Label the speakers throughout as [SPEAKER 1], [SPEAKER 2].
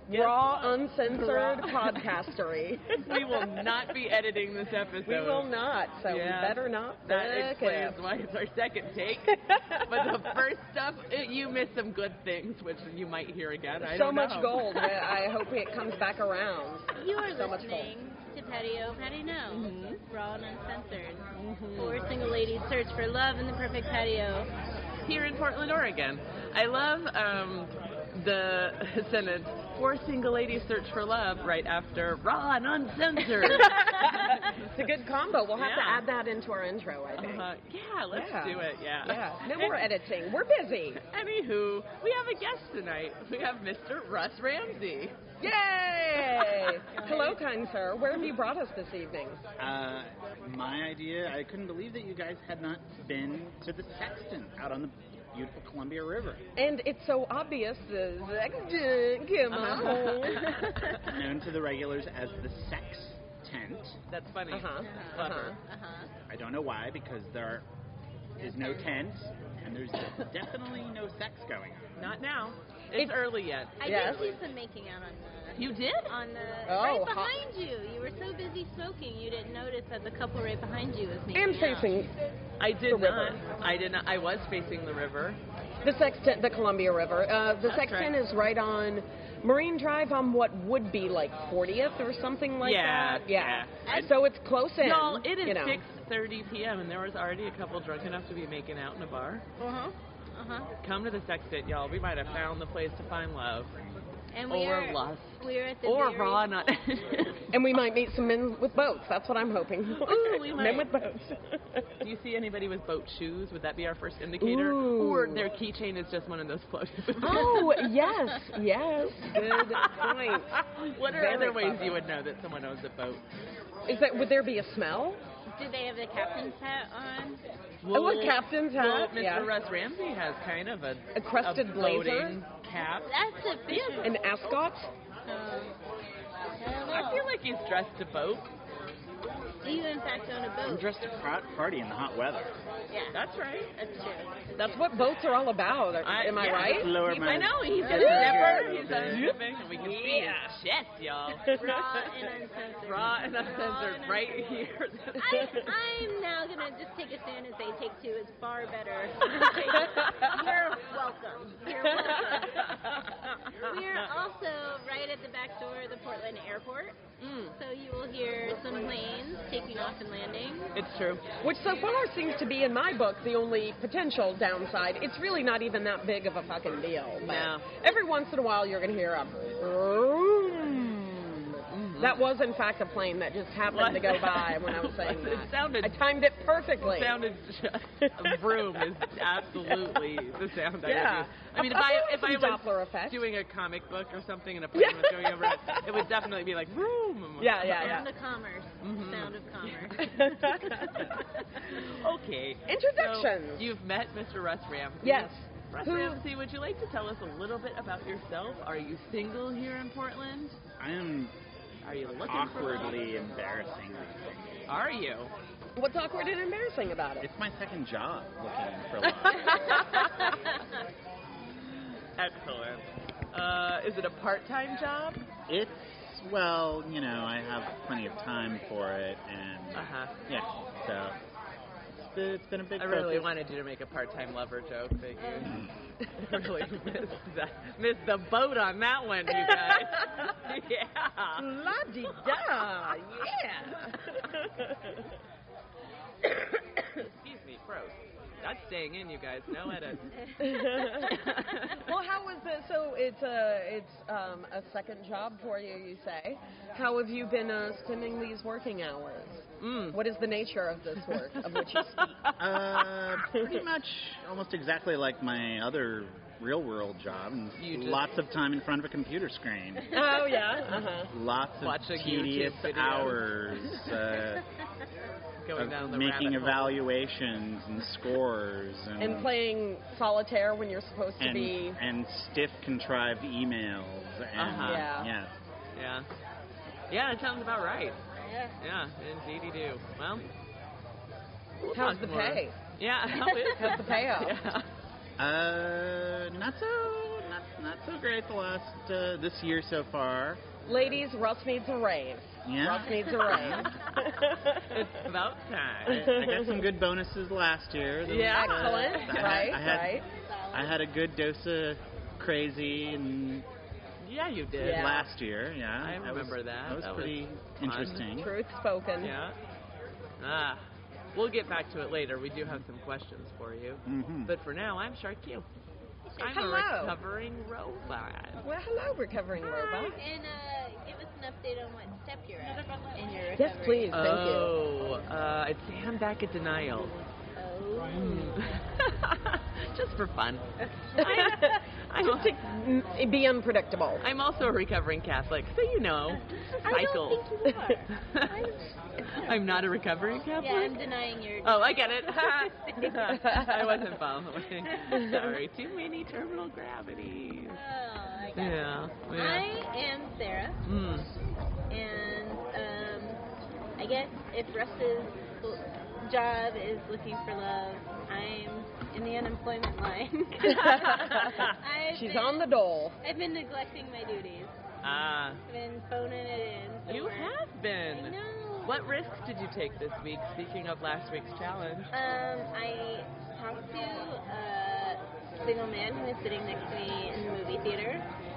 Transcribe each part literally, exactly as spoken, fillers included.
[SPEAKER 1] Yes.
[SPEAKER 2] Raw, uncensored
[SPEAKER 1] Raw.
[SPEAKER 2] podcastery.
[SPEAKER 1] We will not be editing this episode.
[SPEAKER 2] We will not, so
[SPEAKER 1] Yeah.
[SPEAKER 2] we better not.
[SPEAKER 1] That
[SPEAKER 2] pick
[SPEAKER 1] explains
[SPEAKER 2] it.
[SPEAKER 1] why it's our second take. But the first stuff, it, you missed some good things, which you might hear again. I
[SPEAKER 2] so
[SPEAKER 1] don't
[SPEAKER 2] much
[SPEAKER 1] know.
[SPEAKER 2] gold. I I hope it comes back around.
[SPEAKER 3] You are
[SPEAKER 2] so much gold.
[SPEAKER 3] listening to Patio Patty No,
[SPEAKER 1] Mhm.
[SPEAKER 3] raw and uncensored.
[SPEAKER 1] Mhm.
[SPEAKER 3] Four single ladies search for love in the perfect patio.
[SPEAKER 1] Here in Portland, Oregon. I love um, the sentence, four single ladies search for love right after raw and uncensored.
[SPEAKER 2] It's a good combo. We'll have to
[SPEAKER 1] Yeah.
[SPEAKER 2] add that into our intro, I think.
[SPEAKER 1] Uh, yeah, let's
[SPEAKER 2] Yeah.
[SPEAKER 1] do it, yeah.
[SPEAKER 2] Yeah. No more editing. We're busy.
[SPEAKER 1] Anywho, we have a guest tonight. We have Mister Russ Ramsey.
[SPEAKER 2] Yay! Hello, kind sir. Where have you brought us this evening?
[SPEAKER 4] Uh, my idea, I couldn't believe that you guys had not been to the Sexton out on the beautiful Columbia River.
[SPEAKER 2] And it's so obvious. The Sexton, come on.
[SPEAKER 4] Known to the regulars as the Sex Tent.
[SPEAKER 1] That's funny.
[SPEAKER 2] Uh-huh.
[SPEAKER 1] Clever.
[SPEAKER 2] Uh-huh.
[SPEAKER 3] Uh-huh.
[SPEAKER 4] I don't know why, because there is no tent, and there's definitely no sex going on.
[SPEAKER 1] Not now. It's,
[SPEAKER 2] It's-
[SPEAKER 1] early yet.
[SPEAKER 3] I
[SPEAKER 2] Yes.
[SPEAKER 3] did see some making out on the
[SPEAKER 1] You did?
[SPEAKER 3] on the
[SPEAKER 2] Oh,
[SPEAKER 3] right
[SPEAKER 2] hot.
[SPEAKER 3] behind you. You were so busy smoking, you didn't notice that the couple right behind you was making
[SPEAKER 2] And
[SPEAKER 3] out.
[SPEAKER 2] facing
[SPEAKER 1] I did
[SPEAKER 2] The
[SPEAKER 1] not.
[SPEAKER 2] river.
[SPEAKER 1] I did not. I was facing the river.
[SPEAKER 2] the Sexton, the Columbia River. Uh, the
[SPEAKER 1] That's
[SPEAKER 2] Sexton
[SPEAKER 1] right.
[SPEAKER 2] is right on Marine Drive on what would be like fortieth or something like
[SPEAKER 1] Yeah,
[SPEAKER 2] that. Yeah.
[SPEAKER 1] yeah.
[SPEAKER 2] So it's close in.
[SPEAKER 1] Y'all, it is
[SPEAKER 2] you know.
[SPEAKER 1] six thirty p.m. and there was already a couple drunk enough to be making out in a bar.
[SPEAKER 3] Uh-huh. Uh-huh.
[SPEAKER 1] Come to the Sextant, y'all. We might have found the place to find love.
[SPEAKER 3] And we
[SPEAKER 1] Or
[SPEAKER 3] are
[SPEAKER 1] lust.
[SPEAKER 3] we're at the
[SPEAKER 1] Or
[SPEAKER 3] very,
[SPEAKER 1] raw nut.
[SPEAKER 2] And we might meet some men with boats. That's what I'm hoping.
[SPEAKER 1] Ooh, we
[SPEAKER 2] Men
[SPEAKER 1] might.
[SPEAKER 2] with boats.
[SPEAKER 1] Do you see anybody with boat shoes? Would that be our first indicator?
[SPEAKER 2] Ooh.
[SPEAKER 1] Or their keychain is just one of those floats?
[SPEAKER 2] Oh, yes, yes. Good point.
[SPEAKER 1] What are
[SPEAKER 2] Very
[SPEAKER 1] other ways
[SPEAKER 2] clever.
[SPEAKER 1] you would know that someone owns a boat?
[SPEAKER 2] Is that, would there be a smell?
[SPEAKER 3] Do they have the captain's hat on?
[SPEAKER 2] Oh, a captain's hat,
[SPEAKER 1] Well, Mister
[SPEAKER 2] yeah.
[SPEAKER 1] Russ Ramsey has kind of a,
[SPEAKER 2] A crested
[SPEAKER 1] a
[SPEAKER 2] blazer?
[SPEAKER 1] boating cap.
[SPEAKER 3] That's a fisher.
[SPEAKER 2] An ascot?
[SPEAKER 3] Um,
[SPEAKER 1] I feel like he's dressed to boat.
[SPEAKER 3] Do you in fact own a
[SPEAKER 4] I'm
[SPEAKER 3] boat?
[SPEAKER 4] dressed to pro- party in the hot weather.
[SPEAKER 3] Yeah,
[SPEAKER 1] That's right.
[SPEAKER 3] that's true.
[SPEAKER 2] That's what boats are all about.
[SPEAKER 1] I-
[SPEAKER 2] Am I
[SPEAKER 1] yeah.
[SPEAKER 2] right?
[SPEAKER 4] Lower
[SPEAKER 1] He-
[SPEAKER 4] my
[SPEAKER 1] I know, he's got a
[SPEAKER 4] Woo!
[SPEAKER 1] zipper, he's got a zipping, and we can see
[SPEAKER 2] Yeah.
[SPEAKER 1] his chest, y'all.
[SPEAKER 3] Raw and uncensored.
[SPEAKER 1] Raw and uncensored,
[SPEAKER 3] and
[SPEAKER 1] right here.
[SPEAKER 3] I, I'm now gonna just take a stand and say take two is far better. You're welcome. You're welcome. We are also right at the back door of the Portland Airport,
[SPEAKER 1] Mm,
[SPEAKER 3] so you will hear some planes taking off and landing.
[SPEAKER 1] it's true.
[SPEAKER 2] Which so far seems to be, in my book, the only potential downside. It's really not even that big of a fucking deal. But
[SPEAKER 1] No.
[SPEAKER 2] every once in a while you're going to hear a vroom. That was, in fact, a plane that just happened
[SPEAKER 1] What?
[SPEAKER 2] to go by when I was saying
[SPEAKER 1] It
[SPEAKER 2] that.
[SPEAKER 1] sounded-
[SPEAKER 2] I timed it perfectly.
[SPEAKER 1] It sounded a vroom is absolutely the sound I
[SPEAKER 2] Yeah.
[SPEAKER 1] would use. I mean, if I if I
[SPEAKER 2] Some
[SPEAKER 1] was
[SPEAKER 2] Doppler effect.
[SPEAKER 1] doing a comic book or something and a plane was going over it, it would definitely be like vroom.
[SPEAKER 2] Yeah, yeah, yeah.
[SPEAKER 3] Sound of commerce.
[SPEAKER 1] Mhm.
[SPEAKER 3] Sound of commerce.
[SPEAKER 1] Okay.
[SPEAKER 2] Introductions.
[SPEAKER 1] So you've met Mister Russ Ramsey.
[SPEAKER 2] Yes.
[SPEAKER 1] Russ
[SPEAKER 2] Who-
[SPEAKER 1] Ramsey, would you like to tell us a little bit about yourself? Are you single here in Portland?
[SPEAKER 4] I am
[SPEAKER 1] Are you looking
[SPEAKER 4] awkwardly embarrassing.
[SPEAKER 1] for Are you?
[SPEAKER 2] What's awkward and embarrassing about it?
[SPEAKER 4] It's my second job looking for love.
[SPEAKER 1] Excellent. Uh, is it a part-time job?
[SPEAKER 4] It's, well, you know, I have plenty of time for it, and
[SPEAKER 1] Uh-huh.
[SPEAKER 4] yeah, so it's been, it's been a big
[SPEAKER 1] I really
[SPEAKER 4] focus.
[SPEAKER 1] wanted you to make a part-time lover joke, but you really missed, that, missed the boat on that one, you guys. Yeah.
[SPEAKER 2] La-di-da, yeah.
[SPEAKER 1] Excuse me, gross. That's staying in, you guys. No edit.
[SPEAKER 2] Well, how was it? So it's a it's um, a second job for you, you say. How have you been uh, spending these working hours?
[SPEAKER 1] Mm.
[SPEAKER 2] What is the nature of this work of which you speak?
[SPEAKER 4] Uh, pretty much almost exactly like my other real world job, and
[SPEAKER 1] You just-
[SPEAKER 4] lots of time in front of a computer screen.
[SPEAKER 2] Oh yeah. Uh-huh.
[SPEAKER 4] Lots of
[SPEAKER 1] Watching
[SPEAKER 4] tedious
[SPEAKER 1] YouTube videos.
[SPEAKER 4] hours, uh,
[SPEAKER 1] Going
[SPEAKER 4] of
[SPEAKER 1] down the
[SPEAKER 4] making
[SPEAKER 1] rabbit hole.
[SPEAKER 4] evaluations and scores, and
[SPEAKER 2] And playing solitaire when you're supposed to
[SPEAKER 4] and,
[SPEAKER 2] be.
[SPEAKER 4] and stiff contrived emails, and
[SPEAKER 1] Uh-huh.
[SPEAKER 2] Yeah.
[SPEAKER 4] yeah.
[SPEAKER 1] Yeah. Yeah, that sounds about right.
[SPEAKER 3] Yeah.
[SPEAKER 1] Yeah, indeedy do. Well, we'll
[SPEAKER 2] How's
[SPEAKER 1] talk
[SPEAKER 2] the
[SPEAKER 1] more.
[SPEAKER 2] pay?
[SPEAKER 1] Yeah, how is
[SPEAKER 2] How's the payout?
[SPEAKER 1] Yeah.
[SPEAKER 4] Uh, not so, not, not so great the last uh, this year so far.
[SPEAKER 2] Ladies, Russ needs a raise.
[SPEAKER 4] Yeah.
[SPEAKER 2] Russ needs a raise.
[SPEAKER 1] It's about
[SPEAKER 4] I,
[SPEAKER 1] time.
[SPEAKER 4] I got some good bonuses last year. There
[SPEAKER 1] Yeah.
[SPEAKER 4] was, uh,
[SPEAKER 2] Excellent.
[SPEAKER 4] I had,
[SPEAKER 2] Right,
[SPEAKER 4] I had,
[SPEAKER 2] right.
[SPEAKER 4] I had a good dose of crazy and
[SPEAKER 1] Yeah, you did.
[SPEAKER 2] Yeah.
[SPEAKER 4] last year. Yeah,
[SPEAKER 1] I
[SPEAKER 4] that
[SPEAKER 1] remember
[SPEAKER 4] was,
[SPEAKER 1] that.
[SPEAKER 4] That was
[SPEAKER 1] That was
[SPEAKER 4] pretty
[SPEAKER 1] fun.
[SPEAKER 4] interesting.
[SPEAKER 2] Truth spoken.
[SPEAKER 1] Yeah. Ah. We'll get back to it later. We do have some questions for you.
[SPEAKER 4] Mm-hmm.
[SPEAKER 1] But for now, I'm Shark Q. I'm
[SPEAKER 2] Hello.
[SPEAKER 1] a recovering robot.
[SPEAKER 2] Well, hello, recovering robot.
[SPEAKER 3] And uh, give us an update on what step you're at in your recovery.
[SPEAKER 2] Yes, please. Thank
[SPEAKER 1] oh, uh, I'd say I'm back at denial.
[SPEAKER 3] Oh.
[SPEAKER 1] Just for fun.
[SPEAKER 2] you.
[SPEAKER 1] I'm,
[SPEAKER 2] Just to mm, be unpredictable.
[SPEAKER 1] I'm also a recovering Catholic, so you know,
[SPEAKER 3] I
[SPEAKER 1] cycles.
[SPEAKER 3] don't think you are.
[SPEAKER 1] I'm not a recovering Catholic?
[SPEAKER 3] Yeah, I'm denying your.
[SPEAKER 1] Oh, I get it. I wasn't following. Sorry. Too many terminal gravities.
[SPEAKER 3] Oh, I got
[SPEAKER 1] Yeah.
[SPEAKER 3] it.
[SPEAKER 1] yeah.
[SPEAKER 3] I am Sarah,
[SPEAKER 1] Mm.
[SPEAKER 3] and um, I guess if Russ's job is looking for love, I'm in the unemployment line. I've
[SPEAKER 2] She's
[SPEAKER 3] been,
[SPEAKER 2] on the dole.
[SPEAKER 3] I've been neglecting my duties.
[SPEAKER 1] Ah,
[SPEAKER 3] I've been phoning it in. So
[SPEAKER 1] you
[SPEAKER 3] we're-
[SPEAKER 1] have
[SPEAKER 3] I
[SPEAKER 1] been.
[SPEAKER 3] know.
[SPEAKER 1] What risks did you take this week, speaking of last week's challenge?
[SPEAKER 3] Um, I talked to a single man who was sitting next to me in the movie theater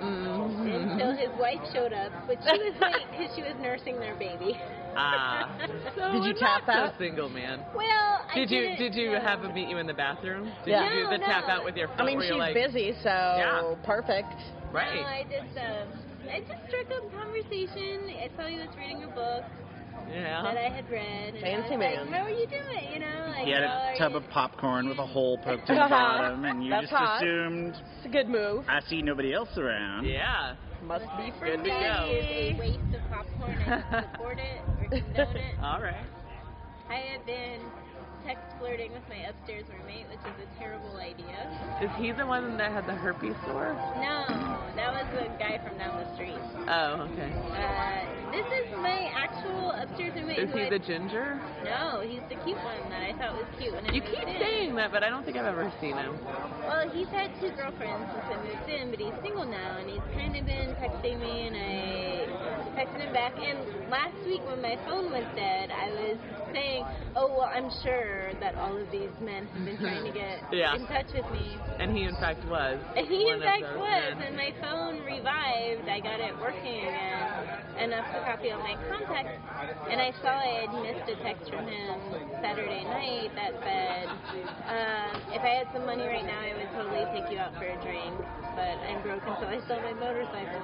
[SPEAKER 1] Mm.
[SPEAKER 3] until his wife showed up, but she was late because she was nursing their baby.
[SPEAKER 1] Ah. So
[SPEAKER 2] Did you
[SPEAKER 1] a
[SPEAKER 2] tap
[SPEAKER 1] not
[SPEAKER 2] that?
[SPEAKER 1] So single man.
[SPEAKER 3] Well, I
[SPEAKER 1] Did you
[SPEAKER 3] didn't
[SPEAKER 1] did you
[SPEAKER 3] know.
[SPEAKER 1] have him meet you in the bathroom? Did
[SPEAKER 2] Yeah.
[SPEAKER 1] you do the
[SPEAKER 3] No,
[SPEAKER 1] tap
[SPEAKER 3] no.
[SPEAKER 1] out with your foot?
[SPEAKER 2] I mean,
[SPEAKER 1] where
[SPEAKER 2] she's
[SPEAKER 1] you're like,
[SPEAKER 2] busy, so
[SPEAKER 1] Yeah.
[SPEAKER 2] perfect.
[SPEAKER 1] Right.
[SPEAKER 3] No, I just, um, I just struck up conversation. I saw he was reading a book that
[SPEAKER 1] Yeah.
[SPEAKER 3] I had read. And
[SPEAKER 2] Fancy
[SPEAKER 3] I was
[SPEAKER 2] man.
[SPEAKER 3] like, how are you doing? You know, like,
[SPEAKER 4] He had
[SPEAKER 3] how
[SPEAKER 4] a
[SPEAKER 3] are
[SPEAKER 4] tub
[SPEAKER 3] you?
[SPEAKER 4] of popcorn with a hole poked in the bottom, and you
[SPEAKER 2] That's
[SPEAKER 4] just
[SPEAKER 2] hot.
[SPEAKER 4] assumed,
[SPEAKER 2] It's a good move.
[SPEAKER 4] I see nobody else around.
[SPEAKER 1] Yeah.
[SPEAKER 2] Must be for
[SPEAKER 1] Good to
[SPEAKER 2] me.
[SPEAKER 1] go.
[SPEAKER 3] That is a waste of popcorn. I don't support it or condone it.
[SPEAKER 1] All right.
[SPEAKER 3] I have been text flirting with my upstairs roommate, which is a terrible idea.
[SPEAKER 1] Is he the one that had the herpes sore?
[SPEAKER 3] No, that was the guy from down the street.
[SPEAKER 1] Oh, okay.
[SPEAKER 3] Uh, this is my actual upstairs roommate.
[SPEAKER 1] Is
[SPEAKER 3] who
[SPEAKER 1] he
[SPEAKER 3] I,
[SPEAKER 1] the ginger?
[SPEAKER 3] No, he's the cute one that I thought was cute when I
[SPEAKER 1] You
[SPEAKER 3] moved
[SPEAKER 1] keep
[SPEAKER 3] in.
[SPEAKER 1] saying that, but I don't think I've ever seen him.
[SPEAKER 3] Well, he's had two girlfriends since I moved in, but he's single now, and he's kind of been texting me, and I texted him back. And last week when my phone was dead, I was saying, oh, well, I'm sure that all of these men have been trying to get
[SPEAKER 1] Yeah.
[SPEAKER 3] in touch with me.
[SPEAKER 1] And he, in fact, was.
[SPEAKER 3] And he,
[SPEAKER 1] one
[SPEAKER 3] in
[SPEAKER 1] of
[SPEAKER 3] fact,
[SPEAKER 1] those
[SPEAKER 3] was,
[SPEAKER 1] men.
[SPEAKER 3] and my phone revived. I got it working again, enough to copy all my contacts. And I saw I had missed a text from him Saturday night that said, um, if I had some money right now, I would totally take you out for a drink, but I'm broke until I sell my motorcycle.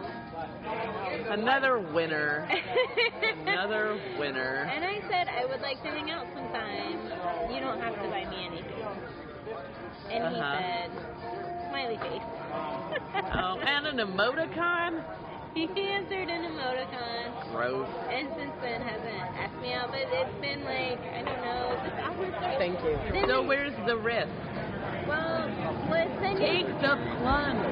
[SPEAKER 1] Another winner. Another winner.
[SPEAKER 3] And I said I would like to hang out sometime. You don't have to buy me anything. And he
[SPEAKER 1] Uh-huh.
[SPEAKER 3] said, smiley face.
[SPEAKER 1] Oh, and an emoticon?
[SPEAKER 3] He answered in emoticon,
[SPEAKER 1] Gross.
[SPEAKER 3] and since then hasn't asked me out, but it's been like, I don't know, just awkward stuff.
[SPEAKER 2] Thank you.
[SPEAKER 3] Then
[SPEAKER 1] So
[SPEAKER 3] we-
[SPEAKER 1] where's the risk?
[SPEAKER 3] Well, let's send
[SPEAKER 1] Take
[SPEAKER 3] you.
[SPEAKER 1] the plunge.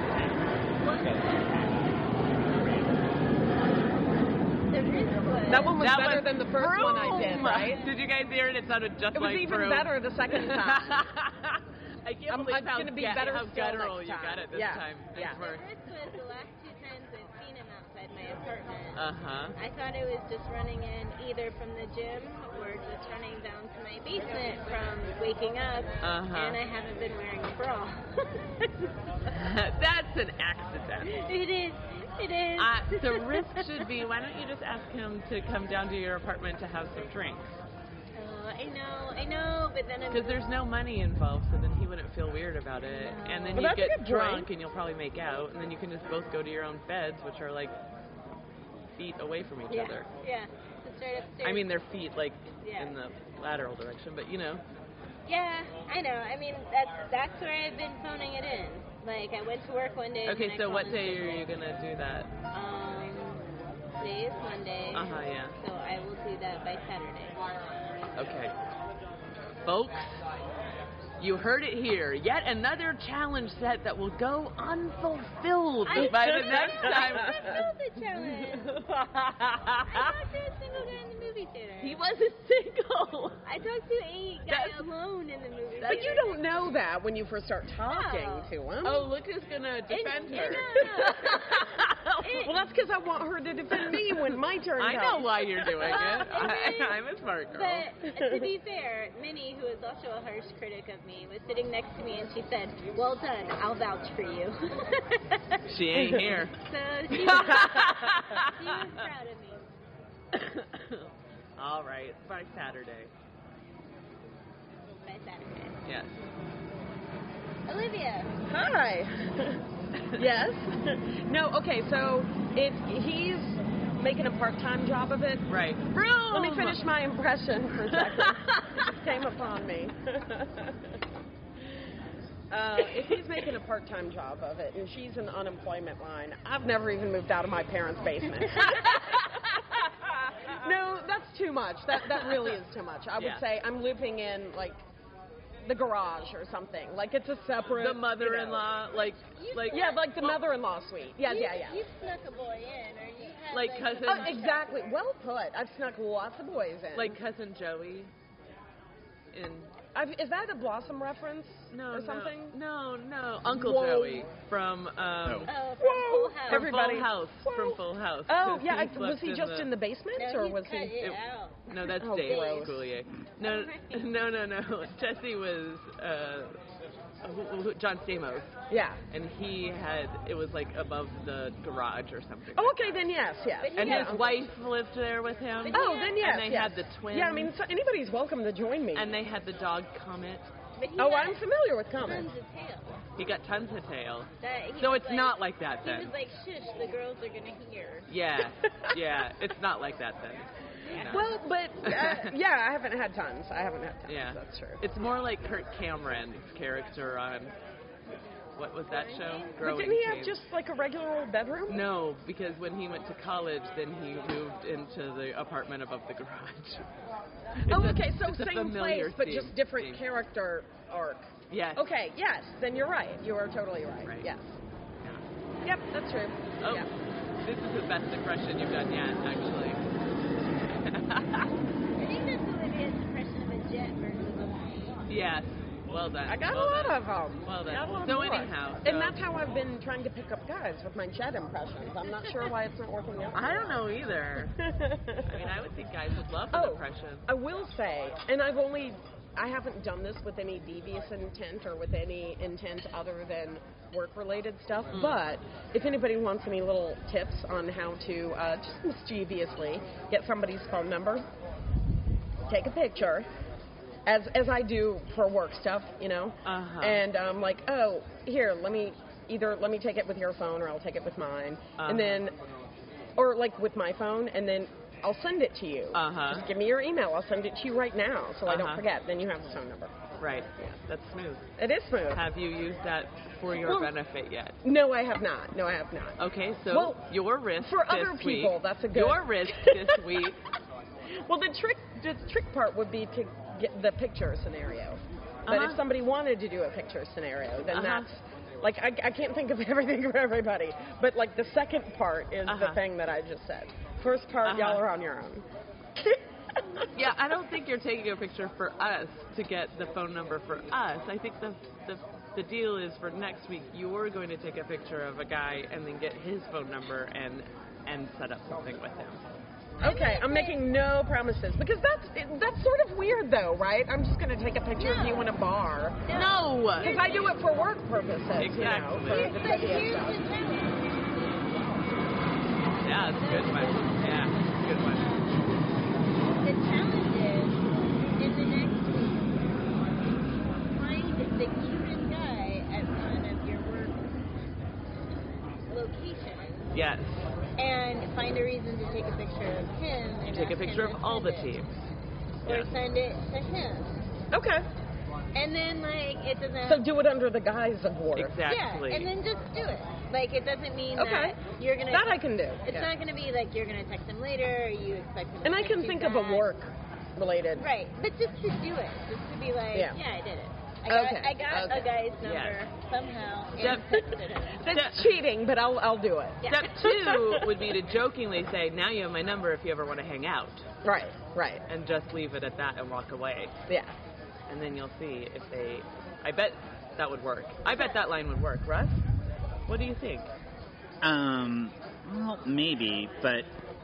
[SPEAKER 3] The risk was.
[SPEAKER 2] That one was
[SPEAKER 1] That
[SPEAKER 2] better
[SPEAKER 1] was
[SPEAKER 2] than the first one I did,
[SPEAKER 1] Vroom.
[SPEAKER 2] right?
[SPEAKER 1] Did you guys hear it? It sounded just
[SPEAKER 2] It was
[SPEAKER 1] like
[SPEAKER 2] even
[SPEAKER 1] Vroom.
[SPEAKER 2] better the second time.
[SPEAKER 1] I can't
[SPEAKER 2] I'm-
[SPEAKER 1] believe
[SPEAKER 2] I'm
[SPEAKER 1] how,
[SPEAKER 2] gonna be
[SPEAKER 1] ga-
[SPEAKER 2] better
[SPEAKER 1] how
[SPEAKER 2] still
[SPEAKER 1] guttural
[SPEAKER 2] next
[SPEAKER 1] you
[SPEAKER 2] time.
[SPEAKER 1] got it this
[SPEAKER 2] Yeah,
[SPEAKER 1] time.
[SPEAKER 2] yeah.
[SPEAKER 3] The risk was the last two times I've seen him outside my apartment.
[SPEAKER 1] Uh-huh.
[SPEAKER 3] I thought it was just running in either from the gym or just running down to my basement from waking up,
[SPEAKER 1] Uh-huh.
[SPEAKER 3] and I haven't been wearing a bra.
[SPEAKER 1] That's an accident.
[SPEAKER 3] It is. It is.
[SPEAKER 1] Uh, the risk should be, why don't you just ask him to come down to your apartment to have some drinks?
[SPEAKER 3] Oh, I know, I know, but then I'm.
[SPEAKER 1] Because there's no money involved, so then he wouldn't feel weird about it. And then
[SPEAKER 2] Well,
[SPEAKER 1] you
[SPEAKER 2] that's a
[SPEAKER 1] get
[SPEAKER 2] good
[SPEAKER 1] drunk
[SPEAKER 2] point.
[SPEAKER 1] and you'll probably make out, and then you can just both go to your own beds, which are like feet away from each
[SPEAKER 3] yeah,
[SPEAKER 1] other.
[SPEAKER 3] yeah. Just right upstairs.
[SPEAKER 1] I mean, they're feet like
[SPEAKER 3] Yeah.
[SPEAKER 1] in the lateral direction, but you know.
[SPEAKER 3] Yeah, I know. I mean, that's that's where I've been phoning it in. Like, I went to work one day.
[SPEAKER 1] Okay,
[SPEAKER 3] and I
[SPEAKER 1] so
[SPEAKER 3] called
[SPEAKER 1] what
[SPEAKER 3] in
[SPEAKER 1] day
[SPEAKER 3] sick.
[SPEAKER 1] are you gonna do that?
[SPEAKER 3] Um, today is Monday.
[SPEAKER 1] Uh huh. Yeah.
[SPEAKER 3] So I will do that by Saturday.
[SPEAKER 1] Okay. Folks, you heard it here. Yet another challenge set that will go unfulfilled
[SPEAKER 3] I
[SPEAKER 1] by the
[SPEAKER 3] I
[SPEAKER 1] next time.
[SPEAKER 3] fulfilled the challenge. I talked to a single guy in the movie theater.
[SPEAKER 2] He wasn't single.
[SPEAKER 3] I talked to a guy
[SPEAKER 2] That's-
[SPEAKER 3] alone in the movie
[SPEAKER 2] But you
[SPEAKER 3] theater.
[SPEAKER 2] don't know that when you first start talking
[SPEAKER 3] No.
[SPEAKER 2] to him.
[SPEAKER 1] Oh, look who's gonna defend
[SPEAKER 3] It-
[SPEAKER 1] her.
[SPEAKER 3] no,
[SPEAKER 2] Well, that's because I want her to defend me when my turn
[SPEAKER 1] I
[SPEAKER 2] comes.
[SPEAKER 1] know why you're doing it.
[SPEAKER 3] Well,
[SPEAKER 1] I,
[SPEAKER 3] it is-
[SPEAKER 1] I'm a smart girl.
[SPEAKER 3] But to be fair, Minnie, who is also a harsh critic of me, was sitting next to me and she said, "Well done, I'll vouch for you."
[SPEAKER 1] She ain't here.
[SPEAKER 3] So she was, she was proud of me.
[SPEAKER 1] All right, by Saturday.
[SPEAKER 3] By Saturday.
[SPEAKER 1] Yes.
[SPEAKER 3] Olivia.
[SPEAKER 2] Hi. Yes. No. Okay. So it's he's making a part-time job of it.
[SPEAKER 1] Right.
[SPEAKER 2] Let me finish my impression for a second. It just came upon me. Uh, if he's making a part-time job of it and she's in the unemployment line, I've never even moved out of my parents' basement. No, that's too much. That that really is too much. I would
[SPEAKER 1] Yeah.
[SPEAKER 2] say I'm living in like the garage or something. Like it's a separate.
[SPEAKER 1] The mother-in-law, like, like,
[SPEAKER 2] You know, yeah, like the
[SPEAKER 1] well,
[SPEAKER 2] mother-in-law suite. Yeah,
[SPEAKER 3] you,
[SPEAKER 2] yeah, yeah.
[SPEAKER 3] You snuck a boy in, or you had
[SPEAKER 1] Like
[SPEAKER 3] like,
[SPEAKER 1] cousins.
[SPEAKER 2] Oh, exactly. Well put. I've snuck lots of boys in.
[SPEAKER 1] like cousin Joey. In
[SPEAKER 2] I've, is that a Blossom reference
[SPEAKER 1] no,
[SPEAKER 2] or something?
[SPEAKER 1] No, no, no. Uncle
[SPEAKER 2] Whoa.
[SPEAKER 1] Joey from um.
[SPEAKER 3] Oh, from
[SPEAKER 2] Whoa.
[SPEAKER 3] Full House.
[SPEAKER 1] From
[SPEAKER 2] Everybody-
[SPEAKER 1] Full House.
[SPEAKER 2] Whoa.
[SPEAKER 1] From Full House.
[SPEAKER 2] Oh
[SPEAKER 1] 'cause
[SPEAKER 2] yeah, I,
[SPEAKER 1] he
[SPEAKER 2] was
[SPEAKER 1] slept
[SPEAKER 2] he just
[SPEAKER 1] the,
[SPEAKER 2] in the basement
[SPEAKER 3] No,
[SPEAKER 2] or
[SPEAKER 3] he's
[SPEAKER 2] was
[SPEAKER 3] cut
[SPEAKER 2] he?
[SPEAKER 3] it
[SPEAKER 1] it-
[SPEAKER 3] out.
[SPEAKER 1] No, that's
[SPEAKER 2] Oh,
[SPEAKER 1] Dave
[SPEAKER 2] gross.
[SPEAKER 1] Coulier. No, no, no, no. Jesse was uh, who- who- John Stamos,
[SPEAKER 2] Yeah.
[SPEAKER 1] and he had it was like above the garage or something.
[SPEAKER 2] Oh,
[SPEAKER 1] like
[SPEAKER 2] okay,
[SPEAKER 1] that.
[SPEAKER 2] then yes, yes.
[SPEAKER 3] But he
[SPEAKER 1] And
[SPEAKER 3] Yeah.
[SPEAKER 1] his wife lived there with him.
[SPEAKER 2] Oh, then yes,
[SPEAKER 1] And they
[SPEAKER 2] yes.
[SPEAKER 1] had the twins.
[SPEAKER 2] Yeah, I mean, so anybody's welcome to join me.
[SPEAKER 1] And they had the dog Comet.
[SPEAKER 3] But he
[SPEAKER 2] oh,
[SPEAKER 3] got
[SPEAKER 2] I'm familiar with Comet.
[SPEAKER 3] tons of tail.
[SPEAKER 1] He got tons of tail.
[SPEAKER 3] That he
[SPEAKER 1] So
[SPEAKER 3] was
[SPEAKER 1] it's
[SPEAKER 3] like,
[SPEAKER 1] not like that
[SPEAKER 3] He
[SPEAKER 1] then.
[SPEAKER 3] was like, "Shush, the girls are gonna hear."
[SPEAKER 1] Yeah, yeah. It's not like that then. No.
[SPEAKER 2] Well, but uh, yeah, I haven't had tons. I haven't had tons.
[SPEAKER 1] Yeah,
[SPEAKER 2] That's true.
[SPEAKER 1] It's more like Kirk Cameron's character on what was that show?
[SPEAKER 2] But
[SPEAKER 1] Growing
[SPEAKER 2] didn't he have
[SPEAKER 1] Pains.
[SPEAKER 2] just like a regular old bedroom?
[SPEAKER 1] No, because when he went to college, then he moved into the apartment above the garage.
[SPEAKER 2] Oh,
[SPEAKER 1] It's a-
[SPEAKER 2] okay, so
[SPEAKER 1] it's a
[SPEAKER 2] same
[SPEAKER 1] familiar
[SPEAKER 2] place, but
[SPEAKER 1] theme-
[SPEAKER 2] just different
[SPEAKER 1] theme.
[SPEAKER 2] character arc.
[SPEAKER 1] Yes.
[SPEAKER 2] Okay, yes, then you're right. You are totally right.
[SPEAKER 1] Right.
[SPEAKER 2] Yes.
[SPEAKER 1] Yeah.
[SPEAKER 2] Yep, that's true.
[SPEAKER 1] Oh,
[SPEAKER 2] Yeah.
[SPEAKER 1] this is the best impression you've done yet, actually.
[SPEAKER 3] I think that's Olivia's impression of a jet versus a plane.
[SPEAKER 1] Yes. Well done.
[SPEAKER 2] I got
[SPEAKER 1] well
[SPEAKER 2] a lot
[SPEAKER 1] done.
[SPEAKER 2] of them.
[SPEAKER 1] Well done.
[SPEAKER 2] Got a lot
[SPEAKER 1] So
[SPEAKER 2] more.
[SPEAKER 1] anyhow,
[SPEAKER 2] and
[SPEAKER 1] so-
[SPEAKER 2] that's how I've been trying to pick up guys with my jet impressions. I'm not sure why it's not working out.
[SPEAKER 1] I don't know either. I mean, I would think guys would love an
[SPEAKER 2] Oh,
[SPEAKER 1] impression.
[SPEAKER 2] I will say, and I've only, I haven't done this with any devious intent or with any intent other than work-related stuff,
[SPEAKER 1] Mm.
[SPEAKER 2] but if anybody wants any little tips on how to uh, just mischievously get somebody's phone number, take a picture, as as I do for work stuff, you know,
[SPEAKER 1] Uh-huh.
[SPEAKER 2] and I'm like, oh, here, let me, either let me take it with your phone or I'll take it with mine,
[SPEAKER 1] Uh-huh.
[SPEAKER 2] and then, or like with my phone, and then I'll send it to you.
[SPEAKER 1] Uh-huh.
[SPEAKER 2] Just give me your email. I'll send it to you right now so I don't
[SPEAKER 1] Uh-huh.
[SPEAKER 2] forget. Then you have the phone number.
[SPEAKER 1] Right. That's smooth.
[SPEAKER 2] It is smooth.
[SPEAKER 1] Have you used that for your
[SPEAKER 2] Well-
[SPEAKER 1] benefit yet?
[SPEAKER 2] No, I have not. No, I have not.
[SPEAKER 1] Okay, so
[SPEAKER 2] Well,
[SPEAKER 1] your risk
[SPEAKER 2] for
[SPEAKER 1] this
[SPEAKER 2] other
[SPEAKER 1] week,
[SPEAKER 2] people, that's a good-
[SPEAKER 1] Your risk this week.
[SPEAKER 2] Well, the trick the trick part would be to get the picture scenario. But
[SPEAKER 1] Uh-huh.
[SPEAKER 2] if somebody wanted to do a picture scenario, then
[SPEAKER 1] Uh-huh.
[SPEAKER 2] that's like I, I can't think of everything for everybody. But like the second part is the
[SPEAKER 1] Uh-huh.
[SPEAKER 2] thing that I just said. First part,
[SPEAKER 1] Uh-huh.
[SPEAKER 2] y'all are on your own.
[SPEAKER 1] Yeah, I don't think you're taking a picture for us to get the phone number for us. I think the the the deal is for next week you're going to take a picture of a guy and then get his phone number and and set up something with him.
[SPEAKER 2] Okay, I'm making no promises because that's that's sort of weird though, right? I'm just gonna take a picture of
[SPEAKER 3] No.
[SPEAKER 2] you in a bar
[SPEAKER 1] No.
[SPEAKER 2] because I do it for work purposes, you know,
[SPEAKER 1] Exactly.
[SPEAKER 2] for
[SPEAKER 3] Here's
[SPEAKER 2] the
[SPEAKER 3] the,
[SPEAKER 2] trivia
[SPEAKER 3] here's
[SPEAKER 2] stuff.
[SPEAKER 3] the challenge.
[SPEAKER 1] Yeah, it's a good one. Yeah, it's a good one.
[SPEAKER 3] The challenge is, in the next week, find the cutest guy at one of your work locations
[SPEAKER 1] Yes.
[SPEAKER 3] and find a reason to take a picture of him.
[SPEAKER 1] You
[SPEAKER 3] And
[SPEAKER 1] take a
[SPEAKER 3] ask him
[SPEAKER 1] picture
[SPEAKER 3] to
[SPEAKER 1] of all the
[SPEAKER 3] send it.
[SPEAKER 1] teams.
[SPEAKER 3] Or
[SPEAKER 1] Yes.
[SPEAKER 3] send it to him.
[SPEAKER 2] Okay,
[SPEAKER 3] And then, like, it doesn't...
[SPEAKER 2] so do it under the guise of work.
[SPEAKER 1] Exactly.
[SPEAKER 3] Yeah, and then just do it. Like, it doesn't mean
[SPEAKER 2] Okay.
[SPEAKER 3] that you're going to...
[SPEAKER 2] That I can do.
[SPEAKER 3] It's
[SPEAKER 2] yeah.
[SPEAKER 3] not going to be like you're going to text him later or you expect him to
[SPEAKER 2] And I
[SPEAKER 3] text
[SPEAKER 2] can
[SPEAKER 3] you
[SPEAKER 2] think of a
[SPEAKER 3] back.
[SPEAKER 2] work related.
[SPEAKER 3] Right, but just to do it. Just to be like,
[SPEAKER 2] Yeah.
[SPEAKER 3] yeah, I did it. I got,
[SPEAKER 2] Okay,
[SPEAKER 3] I got
[SPEAKER 2] okay.
[SPEAKER 3] a guy's number
[SPEAKER 1] Yes.
[SPEAKER 3] somehow
[SPEAKER 1] Step-
[SPEAKER 3] and texted him.
[SPEAKER 2] That's cheating, but I'll I'll do it.
[SPEAKER 3] Yeah.
[SPEAKER 1] Step two would be to jokingly say, now you have my number if you ever want to hang out.
[SPEAKER 2] Right, right.
[SPEAKER 1] And just leave it at that and walk away.
[SPEAKER 2] Yeah.
[SPEAKER 1] And then you'll see if they... I bet that would work. I bet that line would work. Russ? What do you think?
[SPEAKER 4] Um, well, maybe, but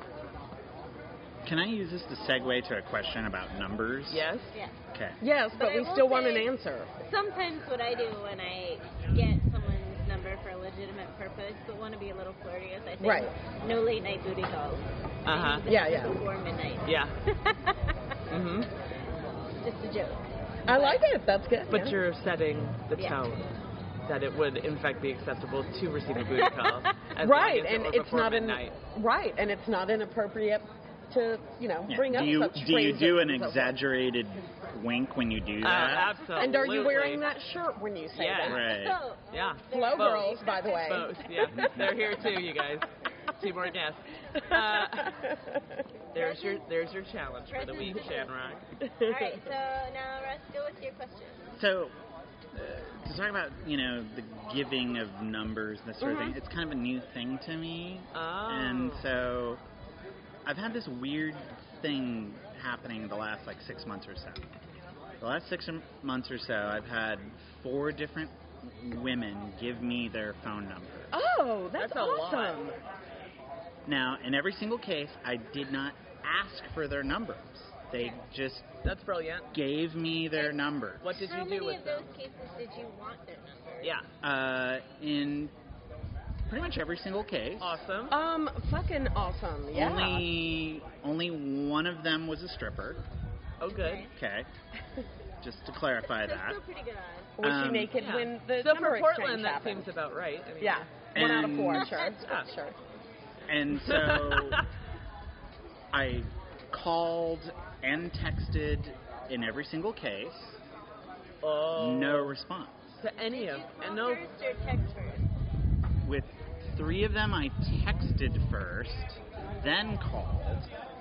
[SPEAKER 4] can I use this to segue to a question about numbers?
[SPEAKER 1] Yes?
[SPEAKER 3] Yeah.
[SPEAKER 4] Okay.
[SPEAKER 2] Yes, but,
[SPEAKER 3] But I
[SPEAKER 2] we
[SPEAKER 3] will
[SPEAKER 2] still want an
[SPEAKER 3] say-
[SPEAKER 2] answer.
[SPEAKER 3] Sometimes what I do when I get someone's number for a legitimate purpose but want to be a little flirty is I say,
[SPEAKER 2] Right.
[SPEAKER 3] no late night booty calls.
[SPEAKER 1] Uh-huh.
[SPEAKER 3] Anything
[SPEAKER 2] Yeah, yeah.
[SPEAKER 3] Before midnight.
[SPEAKER 1] Yeah. Mm-hmm.
[SPEAKER 3] Just a joke.
[SPEAKER 2] I like it. That's good.
[SPEAKER 1] But
[SPEAKER 2] yeah.
[SPEAKER 1] you're setting the
[SPEAKER 3] Yeah.
[SPEAKER 1] tone that it would, in fact, be acceptable to receive a booty call. As
[SPEAKER 2] right,
[SPEAKER 1] long as
[SPEAKER 2] and
[SPEAKER 1] it were
[SPEAKER 2] it's
[SPEAKER 1] before
[SPEAKER 2] not
[SPEAKER 1] midnight.
[SPEAKER 2] an right, and it's not inappropriate to you know
[SPEAKER 4] Yeah.
[SPEAKER 2] bring
[SPEAKER 4] do
[SPEAKER 2] up
[SPEAKER 4] you
[SPEAKER 2] such
[SPEAKER 4] do you
[SPEAKER 2] phrases
[SPEAKER 4] do an
[SPEAKER 2] and so forth.
[SPEAKER 4] exaggerated wink when you do
[SPEAKER 1] Uh,
[SPEAKER 4] that?
[SPEAKER 1] absolutely.
[SPEAKER 2] And are you wearing that shirt when you say
[SPEAKER 1] Yes.
[SPEAKER 2] that?
[SPEAKER 4] Right.
[SPEAKER 3] So,
[SPEAKER 1] Yeah.
[SPEAKER 2] Flow
[SPEAKER 1] Both.
[SPEAKER 2] girls, by the way.
[SPEAKER 1] Both, yeah. They're here too, you guys. Two more guests. Uh, there's your there's your challenge for the week, Shamrock.
[SPEAKER 3] all right, so now Russ, go with your question.
[SPEAKER 4] So, uh, to talk about, you know, the giving of numbers, this sort of thing, it's kind of a new thing to me.
[SPEAKER 1] Oh.
[SPEAKER 4] And so, I've had this weird thing happening the last, like, six months or so. The last six m- months or so, I've had four different women give me their phone number.
[SPEAKER 2] Oh, that's,
[SPEAKER 1] That's a lot.
[SPEAKER 2] awesome.
[SPEAKER 4] Now, in every single case, I did not ask for their numbers. They just
[SPEAKER 1] That's brilliant.
[SPEAKER 4] gave me their number.
[SPEAKER 1] What did
[SPEAKER 3] How
[SPEAKER 1] you do
[SPEAKER 3] many
[SPEAKER 1] with
[SPEAKER 3] of
[SPEAKER 1] them?
[SPEAKER 3] those cases did you want their number?
[SPEAKER 1] Yeah.
[SPEAKER 4] Uh, in pretty much every single case.
[SPEAKER 1] Awesome.
[SPEAKER 2] Um, fucking awesome. Yeah.
[SPEAKER 4] Only only one of them was a stripper.
[SPEAKER 1] Oh, good.
[SPEAKER 4] Okay. Just to clarify
[SPEAKER 3] So
[SPEAKER 4] that.
[SPEAKER 3] still pretty good odds.
[SPEAKER 2] Was she
[SPEAKER 4] Um,
[SPEAKER 2] naked
[SPEAKER 1] Yeah.
[SPEAKER 2] when the
[SPEAKER 1] so
[SPEAKER 2] number
[SPEAKER 1] for
[SPEAKER 2] exchange
[SPEAKER 1] Portland, that
[SPEAKER 2] happened?
[SPEAKER 1] seems about right. I mean,
[SPEAKER 2] Yeah. One out of four,
[SPEAKER 4] And-
[SPEAKER 2] sure.
[SPEAKER 1] Yeah.
[SPEAKER 2] Sure.
[SPEAKER 4] And so I called and texted in every single case.
[SPEAKER 1] Oh.
[SPEAKER 4] No response.
[SPEAKER 1] To any
[SPEAKER 3] Did
[SPEAKER 1] of
[SPEAKER 3] you
[SPEAKER 1] and
[SPEAKER 3] call
[SPEAKER 1] no.
[SPEAKER 3] first or text first?
[SPEAKER 4] With three of them, I texted first, then called.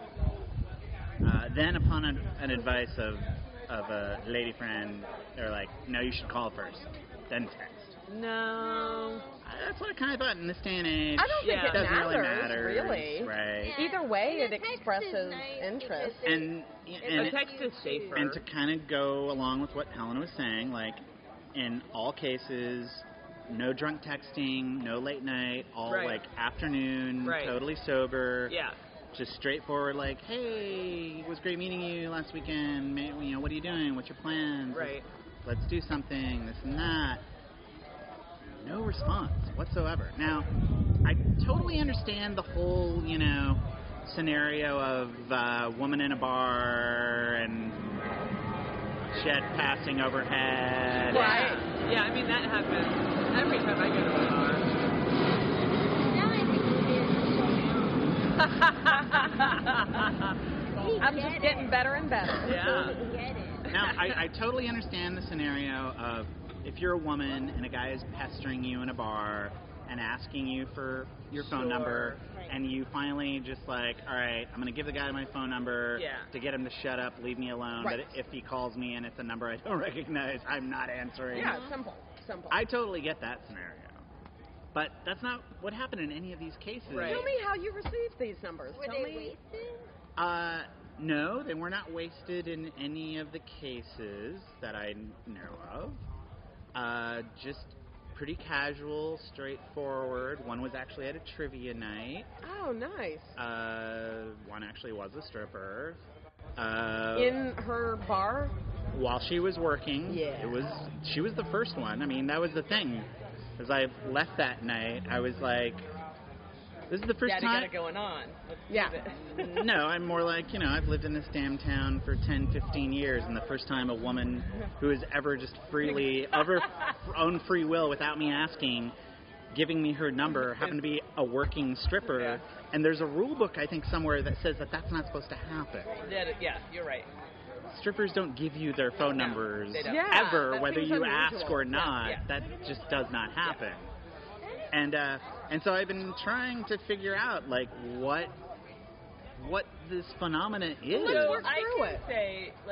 [SPEAKER 4] Uh, then, upon an, an advice of, of a lady friend, they're like, no, you should call first, then text.
[SPEAKER 1] No.
[SPEAKER 4] Uh, That's what I kind of thought in this day and age.
[SPEAKER 2] I don't think
[SPEAKER 1] Yeah.
[SPEAKER 2] it
[SPEAKER 4] doesn't
[SPEAKER 2] matters,
[SPEAKER 4] really matter.
[SPEAKER 2] really.
[SPEAKER 4] Right.
[SPEAKER 3] Yeah.
[SPEAKER 2] Either way,
[SPEAKER 3] And
[SPEAKER 2] it
[SPEAKER 3] a text is
[SPEAKER 2] expresses
[SPEAKER 3] nice
[SPEAKER 2] interest.
[SPEAKER 3] because it-
[SPEAKER 4] And,
[SPEAKER 3] it
[SPEAKER 4] and,
[SPEAKER 1] A
[SPEAKER 3] lets
[SPEAKER 1] text
[SPEAKER 3] you
[SPEAKER 1] is safer.
[SPEAKER 4] and to kind of go along with what Helen was saying, like, in all cases, no drunk texting, no late night, all
[SPEAKER 1] Right.
[SPEAKER 4] like afternoon,
[SPEAKER 1] Right.
[SPEAKER 4] totally sober.
[SPEAKER 1] Yeah.
[SPEAKER 4] Just straightforward, like, hey, it was great meeting you last weekend. May, you know, what are you doing? What's your plans?
[SPEAKER 1] Right.
[SPEAKER 4] Let's do something. This and that. No response whatsoever. Now, I totally understand the whole, you know, scenario of uh, woman in a bar and jet passing overhead.
[SPEAKER 1] Right. Yeah, I mean, that happens every time I go to a bar.
[SPEAKER 3] Now I think it is.
[SPEAKER 2] I'm just getting better and better.
[SPEAKER 1] Yeah.
[SPEAKER 3] Get it.
[SPEAKER 4] Now, I, I totally understand the scenario of if you're a woman and a guy is pestering you in a bar and asking you for your phone
[SPEAKER 1] Sure.
[SPEAKER 4] number,
[SPEAKER 3] Right.
[SPEAKER 4] and you finally just like, all right, I'm going to give the guy my phone number
[SPEAKER 1] Yeah.
[SPEAKER 4] to get him to shut up, leave me alone.
[SPEAKER 2] Right.
[SPEAKER 4] But if he calls me and it's a number I don't recognize, I'm not answering.
[SPEAKER 2] Yeah, simple, simple.
[SPEAKER 4] I totally get that scenario. But that's not what happened in any of these cases.
[SPEAKER 1] Right.
[SPEAKER 2] Tell me how you received these numbers.
[SPEAKER 3] Were
[SPEAKER 2] Tell
[SPEAKER 3] they
[SPEAKER 2] me.
[SPEAKER 3] wasted?
[SPEAKER 4] Uh, no, they were not wasted in any of the cases that I know of. Uh, just pretty casual, straightforward. One was actually at a trivia night.
[SPEAKER 2] Oh, nice.
[SPEAKER 4] Uh, one actually was a stripper. Uh,
[SPEAKER 2] In her bar?
[SPEAKER 4] while she was working,
[SPEAKER 2] Yeah.
[SPEAKER 4] it was she was the first one. I mean, that was the thing. As I left that night, I was like, "This is the first
[SPEAKER 1] Daddy
[SPEAKER 4] time."
[SPEAKER 1] got it going on. Let's do
[SPEAKER 2] Yeah.
[SPEAKER 1] this.
[SPEAKER 4] No, I'm more like, you know, I've lived in this damn town for ten, fifteen years, and the first time a woman who has ever just freely, of her own free will, without me asking, giving me her number, happened to be a working stripper.
[SPEAKER 1] Yeah.
[SPEAKER 4] And there's a rule book, I think, somewhere that says that that's not supposed to happen.
[SPEAKER 1] Yeah, yeah, you're right.
[SPEAKER 4] Strippers don't give you their phone
[SPEAKER 1] No,
[SPEAKER 4] numbers
[SPEAKER 1] they don't.
[SPEAKER 2] Yeah,
[SPEAKER 4] ever,
[SPEAKER 2] that
[SPEAKER 4] whether
[SPEAKER 2] seems
[SPEAKER 4] you
[SPEAKER 2] unusual.
[SPEAKER 4] ask or
[SPEAKER 2] Yeah,
[SPEAKER 4] not.
[SPEAKER 1] yeah.
[SPEAKER 4] That just does not happen. And uh, and so I've been trying to figure out like what what this phenomena is.
[SPEAKER 2] Let's
[SPEAKER 1] So
[SPEAKER 2] work
[SPEAKER 1] I
[SPEAKER 2] through
[SPEAKER 1] can
[SPEAKER 2] it.
[SPEAKER 1] say, like,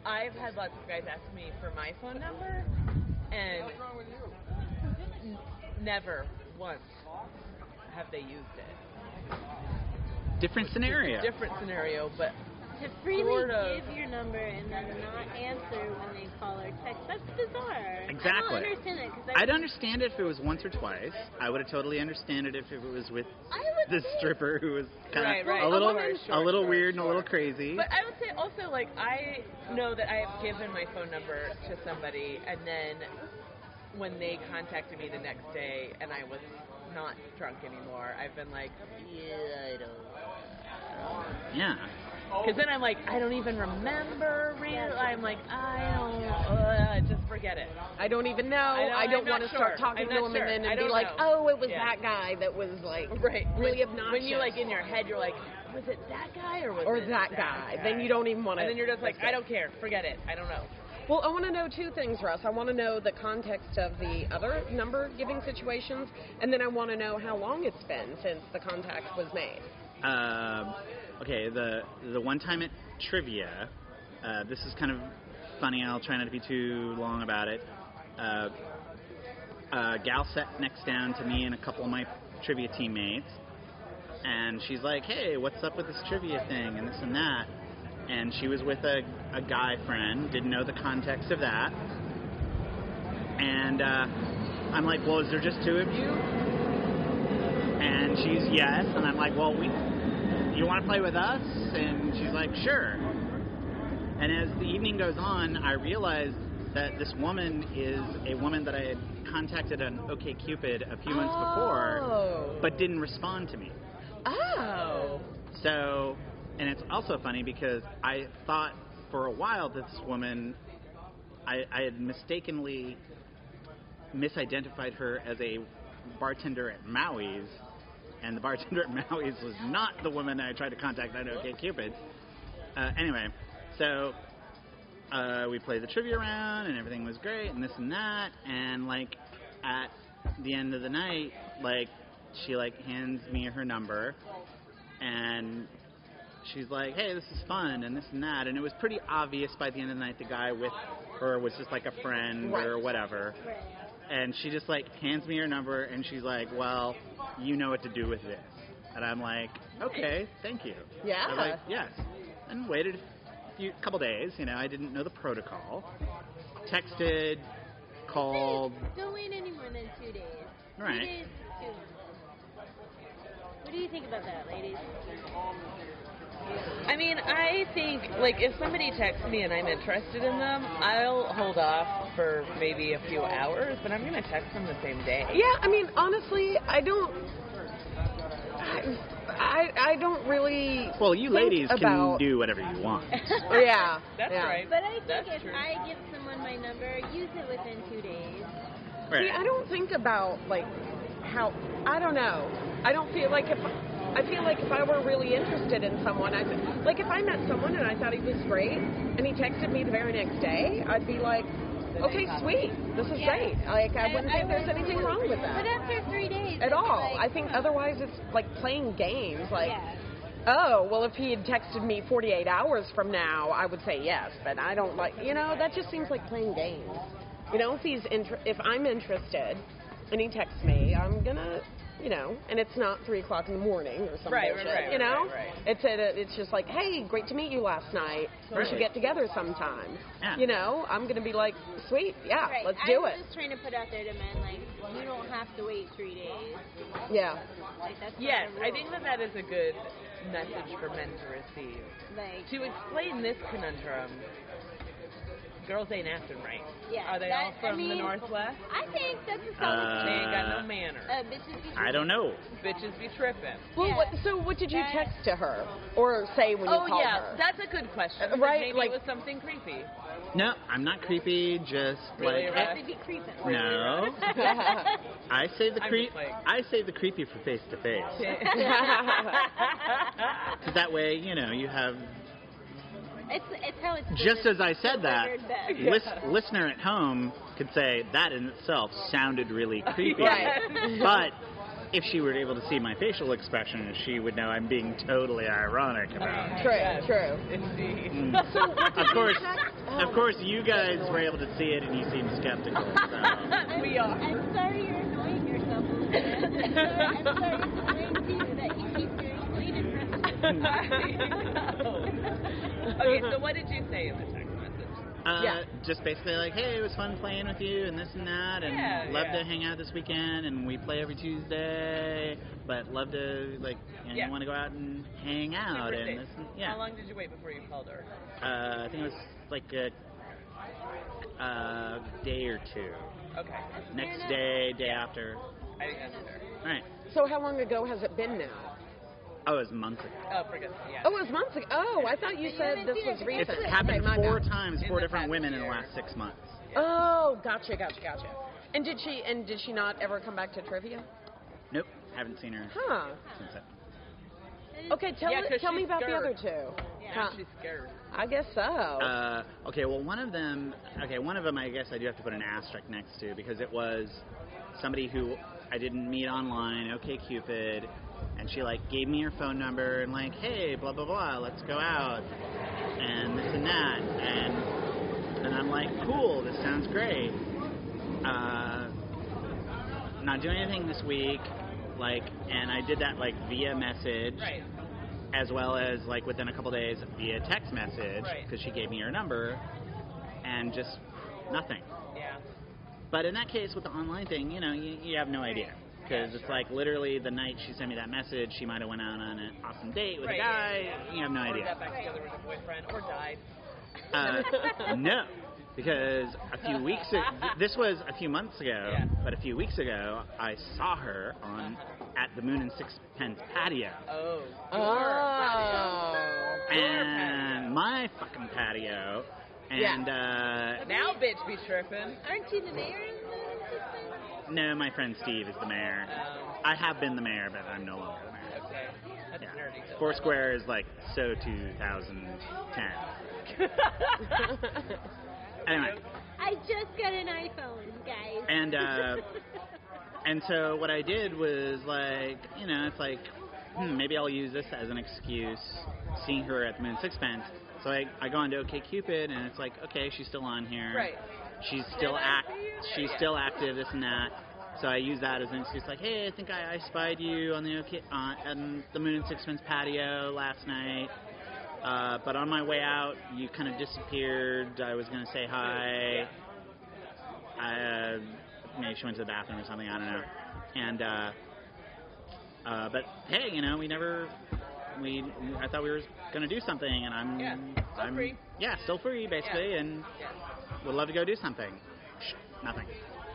[SPEAKER 1] I've had lots of guys ask me for my phone number, and n- never once have they used it.
[SPEAKER 4] Different scenario.
[SPEAKER 1] Different scenario, but
[SPEAKER 3] To freely
[SPEAKER 1] sort of.
[SPEAKER 3] give your number and then not answer when they call or text, that's bizarre.
[SPEAKER 4] Exactly.
[SPEAKER 3] I don't understand it. Cause I
[SPEAKER 4] I'd understand it if it was once or twice. I would have totally understand it if it was with
[SPEAKER 3] I would
[SPEAKER 4] the
[SPEAKER 3] think-
[SPEAKER 4] stripper who was kind
[SPEAKER 1] Right,
[SPEAKER 4] of
[SPEAKER 1] right.
[SPEAKER 4] a little,
[SPEAKER 1] Sure,
[SPEAKER 4] a
[SPEAKER 1] sure,
[SPEAKER 4] little
[SPEAKER 1] sure,
[SPEAKER 4] weird and a
[SPEAKER 1] sure.
[SPEAKER 4] little crazy.
[SPEAKER 1] But I would say also, like, I know that I have given my phone number to somebody, and then when they contacted me the next day and I was not drunk anymore, I've been like, yeah, I don't.
[SPEAKER 4] Yeah.
[SPEAKER 1] Because then I'm like, I don't even remember real. I'm like, I don't. Uh, just forget it.
[SPEAKER 2] I don't even know.
[SPEAKER 1] I know,
[SPEAKER 2] I don't
[SPEAKER 1] I'm
[SPEAKER 2] want
[SPEAKER 1] not
[SPEAKER 2] to start
[SPEAKER 1] sure.
[SPEAKER 2] talking
[SPEAKER 1] I'm
[SPEAKER 2] to
[SPEAKER 1] not
[SPEAKER 2] him
[SPEAKER 1] sure.
[SPEAKER 2] and then
[SPEAKER 1] I
[SPEAKER 2] and be
[SPEAKER 1] don't
[SPEAKER 2] like,
[SPEAKER 1] know.
[SPEAKER 2] oh, it was
[SPEAKER 1] Yeah.
[SPEAKER 2] that guy that was like
[SPEAKER 1] Right.
[SPEAKER 2] really
[SPEAKER 1] when,
[SPEAKER 2] obnoxious.
[SPEAKER 1] when you like in your head, you're like, was it that guy or was
[SPEAKER 2] or
[SPEAKER 1] it
[SPEAKER 2] that guy. Then you don't even want to.
[SPEAKER 1] And then you're just like, I don't care. Forget it. I don't know.
[SPEAKER 2] Well, I want to know two things, Russ. I want to know the context of the other number giving situations, and then I want to know how long it's been since the contact was made.
[SPEAKER 4] Um, okay, the the one time at trivia, uh, this is kind of funny. I'll try not to be too long about it. Uh, a gal sat next down to me and a couple of my trivia teammates, and she's like, "Hey, what's up with this trivia thing and this and that?" And she was with a, a guy friend, didn't know the context of that. And uh, I'm like, well, is there just two of you? And she's yes. And I'm like, well, we, you want to play with us? And she's like, sure. And as the evening goes on, I realized that this woman is a woman that I had contacted on OkCupid a few months before,
[SPEAKER 2] Oh.
[SPEAKER 4] but didn't respond to me.
[SPEAKER 2] Oh.
[SPEAKER 4] So, and it's also funny because I thought for a while that this woman, I, I had mistakenly misidentified her as a bartender at Maui's, and the bartender at Maui's was not the woman I tried to contact on OkCupid. Uh, anyway, so uh, we played the trivia round, and everything was great, and this and that, and like at the end of the night, like she like hands me her number, and she's like, hey, this is fun, and this and that. And it was pretty obvious by the end of the night the guy with her was just like a friend
[SPEAKER 2] Right.
[SPEAKER 4] or whatever.
[SPEAKER 3] Right.
[SPEAKER 4] And she just like hands me her number, and she's like, well, you know what to do with this. And I'm like, okay, thank you.
[SPEAKER 2] Yeah.
[SPEAKER 4] I was like, yes. And waited a few, couple days. You know, I didn't know the protocol. Texted, called.
[SPEAKER 3] Don't wait any more than two days. Two
[SPEAKER 4] Right.
[SPEAKER 3] days is too long. What do you think about that, ladies?
[SPEAKER 1] I mean, I think, like, if somebody texts me and I'm interested in them, I'll hold off for maybe a few hours, but I'm going to text them the same day.
[SPEAKER 2] Yeah, I mean, honestly, I don't. I, I, I don't really.
[SPEAKER 4] Well, you
[SPEAKER 2] think
[SPEAKER 4] ladies
[SPEAKER 2] about,
[SPEAKER 4] can do whatever you want.
[SPEAKER 2] Yeah.
[SPEAKER 1] That's
[SPEAKER 2] yeah.
[SPEAKER 1] right.
[SPEAKER 3] But I think
[SPEAKER 1] That's
[SPEAKER 3] if
[SPEAKER 1] true.
[SPEAKER 3] I give someone my number, use it within two days.
[SPEAKER 2] See, I don't think about like how. I don't know. I don't feel like if. I feel like if I were really interested in someone, I like if I met someone and I thought he was great, and he texted me the very next day, I'd be like, okay, sweet, this is
[SPEAKER 3] Yeah.
[SPEAKER 2] great. Like I
[SPEAKER 3] I-
[SPEAKER 2] wouldn't
[SPEAKER 3] I
[SPEAKER 2] think there's
[SPEAKER 3] would
[SPEAKER 2] anything
[SPEAKER 3] too.
[SPEAKER 2] wrong with
[SPEAKER 3] But
[SPEAKER 2] that
[SPEAKER 3] after three days,
[SPEAKER 2] at
[SPEAKER 3] I'd be
[SPEAKER 2] all.
[SPEAKER 3] like,
[SPEAKER 2] I think
[SPEAKER 3] huh.
[SPEAKER 2] otherwise it's like playing games. Like,
[SPEAKER 3] Yeah.
[SPEAKER 2] oh, well, if he had texted me forty-eight hours from now, I would say yes. But I don't like, you know, that just seems like playing games. You know, if he's inter- if I'm interested and he texts me, I'm gonna, you know, and it's not three o'clock in the morning or something.
[SPEAKER 1] Right, right, right,
[SPEAKER 2] you know,
[SPEAKER 1] right, right.
[SPEAKER 2] it's at a, it's just like, hey, great to meet you last night. We
[SPEAKER 4] Right.
[SPEAKER 2] should get together sometime.
[SPEAKER 4] Yeah.
[SPEAKER 2] You know, I'm gonna be like, sweet, yeah,
[SPEAKER 3] Right.
[SPEAKER 2] let's
[SPEAKER 3] I
[SPEAKER 2] do
[SPEAKER 3] was
[SPEAKER 2] it.
[SPEAKER 3] just trying to put out there to men, like, you don't have to wait three days.
[SPEAKER 2] Yeah.
[SPEAKER 3] Like, that's not
[SPEAKER 1] Yes,
[SPEAKER 3] a rule.
[SPEAKER 1] I think that that is a good message for men to receive.
[SPEAKER 3] Like,
[SPEAKER 1] To explain this conundrum, girls ain't acting right.
[SPEAKER 3] yeah.
[SPEAKER 1] Are they
[SPEAKER 3] that,
[SPEAKER 1] all from
[SPEAKER 3] I mean,
[SPEAKER 1] the Northwest?
[SPEAKER 3] I think that's a
[SPEAKER 4] Uh,
[SPEAKER 3] solid
[SPEAKER 1] They ain't got
[SPEAKER 4] Uh,
[SPEAKER 1] no manners.
[SPEAKER 3] uh, bitches be
[SPEAKER 4] I don't know.
[SPEAKER 1] Bitches be tripping.
[SPEAKER 2] Well,
[SPEAKER 3] Yeah.
[SPEAKER 2] what, so what did you
[SPEAKER 3] That-
[SPEAKER 2] text to her or say when you
[SPEAKER 1] Oh,
[SPEAKER 2] called
[SPEAKER 1] yeah,
[SPEAKER 2] her?
[SPEAKER 1] that's a good question.
[SPEAKER 2] Uh, right,
[SPEAKER 1] Maybe
[SPEAKER 2] like-
[SPEAKER 1] it was something creepy.
[SPEAKER 4] No, I'm not creepy. Just
[SPEAKER 1] Really,
[SPEAKER 4] like
[SPEAKER 1] Russ?
[SPEAKER 3] They be creeping.
[SPEAKER 4] no. I save the
[SPEAKER 1] I'm
[SPEAKER 4] creep.
[SPEAKER 1] just like-
[SPEAKER 4] I save the creepy for face to face. Because that way, you know, you have.
[SPEAKER 3] It's it's how it's
[SPEAKER 4] Just as I said that,
[SPEAKER 3] delivered best.
[SPEAKER 4] lis- listener at home could say that in itself sounded really creepy.
[SPEAKER 2] Right.
[SPEAKER 4] But if she were able to see my facial expression, she would know I'm being totally ironic about it.
[SPEAKER 2] True, true.
[SPEAKER 1] Indeed.
[SPEAKER 4] Mm. Of course, of course, you guys were able to see it and you seem skeptical. So.
[SPEAKER 1] We are.
[SPEAKER 3] I'm sorry you're annoying yourself a little bit. I'm sorry, I'm sorry it's annoying to you that you keep doing clean impressions.
[SPEAKER 1] Okay, so what did you say in the text message?
[SPEAKER 4] Uh,
[SPEAKER 2] Yeah.
[SPEAKER 4] Just basically like, hey, it was fun playing with you and this and that, and
[SPEAKER 1] Yeah,
[SPEAKER 4] love
[SPEAKER 1] yeah.
[SPEAKER 4] to hang out this weekend, and we play every Tuesday, but love to, like, you know,
[SPEAKER 1] Yeah.
[SPEAKER 4] want to go out and hang out,
[SPEAKER 1] Super
[SPEAKER 4] and
[SPEAKER 1] safe.
[SPEAKER 4] this and, yeah.
[SPEAKER 1] How long did you wait before you called her?
[SPEAKER 4] Uh, I think it was like a uh, day or two.
[SPEAKER 1] Okay.
[SPEAKER 4] Next day, day after.
[SPEAKER 1] I think that's fair.
[SPEAKER 4] All right.
[SPEAKER 2] So how long ago has it been now?
[SPEAKER 4] Oh, it was months ago.
[SPEAKER 1] Oh, forget yeah.
[SPEAKER 2] Oh, it was months ago. Oh, I thought you said this was
[SPEAKER 4] It's
[SPEAKER 2] recent.
[SPEAKER 4] happened
[SPEAKER 2] Okay, my
[SPEAKER 4] four
[SPEAKER 2] bad.
[SPEAKER 4] times,
[SPEAKER 1] In
[SPEAKER 4] four
[SPEAKER 1] the
[SPEAKER 4] different
[SPEAKER 1] past
[SPEAKER 4] women in the
[SPEAKER 1] year.
[SPEAKER 4] last six months.
[SPEAKER 2] Oh, gotcha, gotcha, gotcha. And did she and did she not ever come back to trivia?
[SPEAKER 4] Nope, haven't seen her
[SPEAKER 2] Huh.
[SPEAKER 4] since then.
[SPEAKER 2] Okay, tell
[SPEAKER 1] Yeah, 'cause
[SPEAKER 2] tell me
[SPEAKER 1] she's
[SPEAKER 2] about the
[SPEAKER 1] scared.
[SPEAKER 2] other two.
[SPEAKER 3] Yeah.
[SPEAKER 2] Huh.
[SPEAKER 1] She's scared.
[SPEAKER 2] I guess so.
[SPEAKER 4] Uh, okay, well, one of them, okay, one of them I guess I do have to put an asterisk next to because it was somebody who I didn't meet online, OkCupid, and she, like, gave me her phone number and, like, hey, blah, blah, blah, let's go out, and this and that, and, and I'm like, cool, this sounds great. Uh, not doing anything this week, like, and I did that, like, via message.
[SPEAKER 1] Right.
[SPEAKER 4] As well as, like, within a couple days via text message,
[SPEAKER 1] Right.
[SPEAKER 4] because she gave me her number, and just nothing.
[SPEAKER 1] Yeah.
[SPEAKER 4] But in that case, with the online thing, you know, you, you have no idea. Because
[SPEAKER 1] Yeah,
[SPEAKER 4] it's
[SPEAKER 1] sure.
[SPEAKER 4] like, literally, the night she sent me that message, she might have went out on an awesome date with
[SPEAKER 1] Right,
[SPEAKER 4] a guy. You have no
[SPEAKER 1] Or
[SPEAKER 4] idea.
[SPEAKER 1] got back together with a boyfriend, or died.
[SPEAKER 4] Uh, no. Because a few weeks ago, this was a few months ago,
[SPEAKER 1] Yeah.
[SPEAKER 4] but a few weeks ago, I saw her on at the Moon and Sixpence patio.
[SPEAKER 1] Oh.
[SPEAKER 2] Oh.
[SPEAKER 4] And my fucking patio. And, uh,
[SPEAKER 1] Now, bitch, be tripping.
[SPEAKER 3] Aren't you the mayor of the
[SPEAKER 4] no, my friend Steve is the mayor.
[SPEAKER 1] Um,
[SPEAKER 4] I have been the mayor, but I'm no longer the mayor.
[SPEAKER 1] okay. That's
[SPEAKER 4] Yeah.
[SPEAKER 1] nerdy. though.
[SPEAKER 4] Foursquare is like so two thousand ten. Anyway,
[SPEAKER 3] I just got an iPhone, guys.
[SPEAKER 4] and uh, and so what I did was like, you know, it's like, hmm, maybe I'll use this as an excuse, seeing her at the Moon and Sixpence. So I, I go onto OkCupid, and it's like, okay, she's still on here.
[SPEAKER 1] Right.
[SPEAKER 4] She's still
[SPEAKER 1] Yeah,
[SPEAKER 4] act.
[SPEAKER 1] that's it.
[SPEAKER 4] She's
[SPEAKER 1] Yeah.
[SPEAKER 4] still active. This and that. So I use that as an excuse, like, hey, I think I, I spied you on the OK, uh, on the Moon and Sixpence patio last night. Uh, but on my way out, you kind of disappeared. I was gonna say hi. I, uh, maybe she went to the bathroom or something. I don't know. And uh, uh, but hey, you know, we never. We I thought we were gonna do something, and I'm.
[SPEAKER 1] Yeah, still
[SPEAKER 4] I'm
[SPEAKER 1] free.
[SPEAKER 4] Yeah, still free basically,
[SPEAKER 1] Yeah.
[SPEAKER 4] and
[SPEAKER 1] Yeah.
[SPEAKER 4] would love to go do something. Shh, nothing.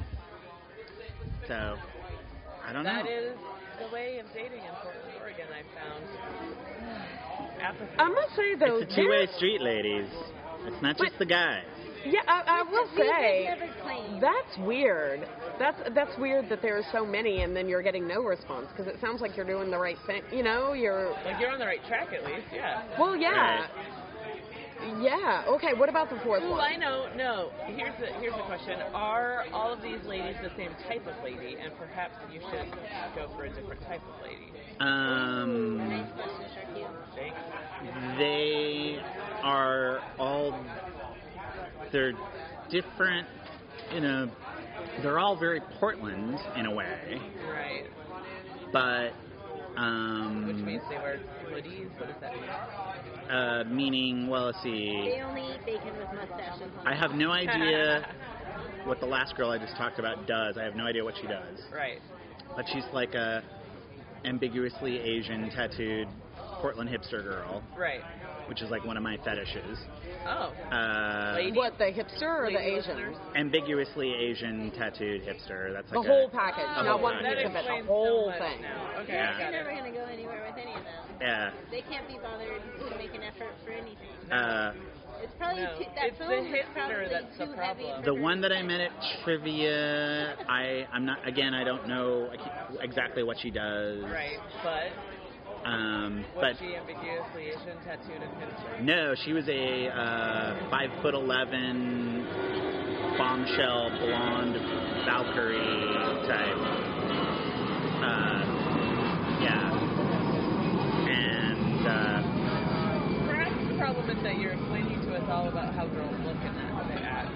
[SPEAKER 4] So I don't
[SPEAKER 1] That
[SPEAKER 4] know.
[SPEAKER 1] is the way of dating in Portland, Oregon, I've found. Apathy.
[SPEAKER 2] I must say though,
[SPEAKER 4] It's a two-way
[SPEAKER 2] there-
[SPEAKER 4] street, ladies. It's not just the guys.
[SPEAKER 2] Yeah, I, I will say
[SPEAKER 3] never claimed.
[SPEAKER 2] that's weird. That's that's weird that there are so many and then you're getting no response because it sounds like you're doing the right thing. You know, you're
[SPEAKER 1] Like, you're on the right track, at least, yeah.
[SPEAKER 2] well, yeah, yeah. Okay, what about the fourth
[SPEAKER 1] Ooh,
[SPEAKER 2] one?
[SPEAKER 1] I know. No. Here's the here's the question: are all of these ladies the same type of lady, and perhaps you should go for a different type of lady?
[SPEAKER 4] Um,
[SPEAKER 3] Nice question, Sharky.
[SPEAKER 1] Thanks.
[SPEAKER 4] they are all. They're different. You know, they're all very Portland in a way,
[SPEAKER 1] Right.
[SPEAKER 4] but. Um,
[SPEAKER 1] Which means they wear hoodies. What does that mean?
[SPEAKER 4] Uh, meaning, well, let's see.
[SPEAKER 3] They only eat bacon with mustaches.
[SPEAKER 4] I have no idea what the last girl I just talked about does. I have no idea what she does.
[SPEAKER 1] Right.
[SPEAKER 4] But she's like a ambiguously Asian tattooed Portland hipster girl,
[SPEAKER 1] Right.
[SPEAKER 4] which is like one of my fetishes.
[SPEAKER 1] Oh.
[SPEAKER 4] Uh,
[SPEAKER 1] Lady-
[SPEAKER 2] What, the hipster or the
[SPEAKER 1] Lady
[SPEAKER 2] Asian?
[SPEAKER 1] listeners?
[SPEAKER 4] ambiguously Asian tattooed hipster. That's
[SPEAKER 2] The
[SPEAKER 4] like
[SPEAKER 2] whole
[SPEAKER 4] a,
[SPEAKER 2] package,
[SPEAKER 4] The
[SPEAKER 2] not
[SPEAKER 4] whole
[SPEAKER 2] one
[SPEAKER 4] package.
[SPEAKER 2] piece of it. The
[SPEAKER 1] explains
[SPEAKER 2] whole
[SPEAKER 1] so much
[SPEAKER 2] thing.
[SPEAKER 1] now. Okay,
[SPEAKER 4] Yeah.
[SPEAKER 1] I
[SPEAKER 3] You're
[SPEAKER 1] got
[SPEAKER 3] never
[SPEAKER 1] it.
[SPEAKER 3] going to go anywhere with any of them.
[SPEAKER 4] Yeah.
[SPEAKER 3] They can't be bothered to make an effort for anything.
[SPEAKER 4] Uh,
[SPEAKER 3] It's probably
[SPEAKER 1] No,
[SPEAKER 3] too, that
[SPEAKER 1] it's the
[SPEAKER 3] film is
[SPEAKER 1] hipster
[SPEAKER 3] probably
[SPEAKER 1] that's the
[SPEAKER 3] too heavy
[SPEAKER 1] problem.
[SPEAKER 3] for
[SPEAKER 4] the
[SPEAKER 3] her
[SPEAKER 4] one that
[SPEAKER 3] to
[SPEAKER 4] I met at trivia, I I'm not again. I don't know I can't- exactly what she does.
[SPEAKER 1] Right. But
[SPEAKER 4] Um,
[SPEAKER 1] was
[SPEAKER 4] but
[SPEAKER 1] she ambiguously Asian, tattooed, and hipster?
[SPEAKER 4] no, she was a uh, five foot eleven bombshell blonde Valkyrie type. Uh,
[SPEAKER 1] moment that you're explaining to us all about how girls look and not how they act.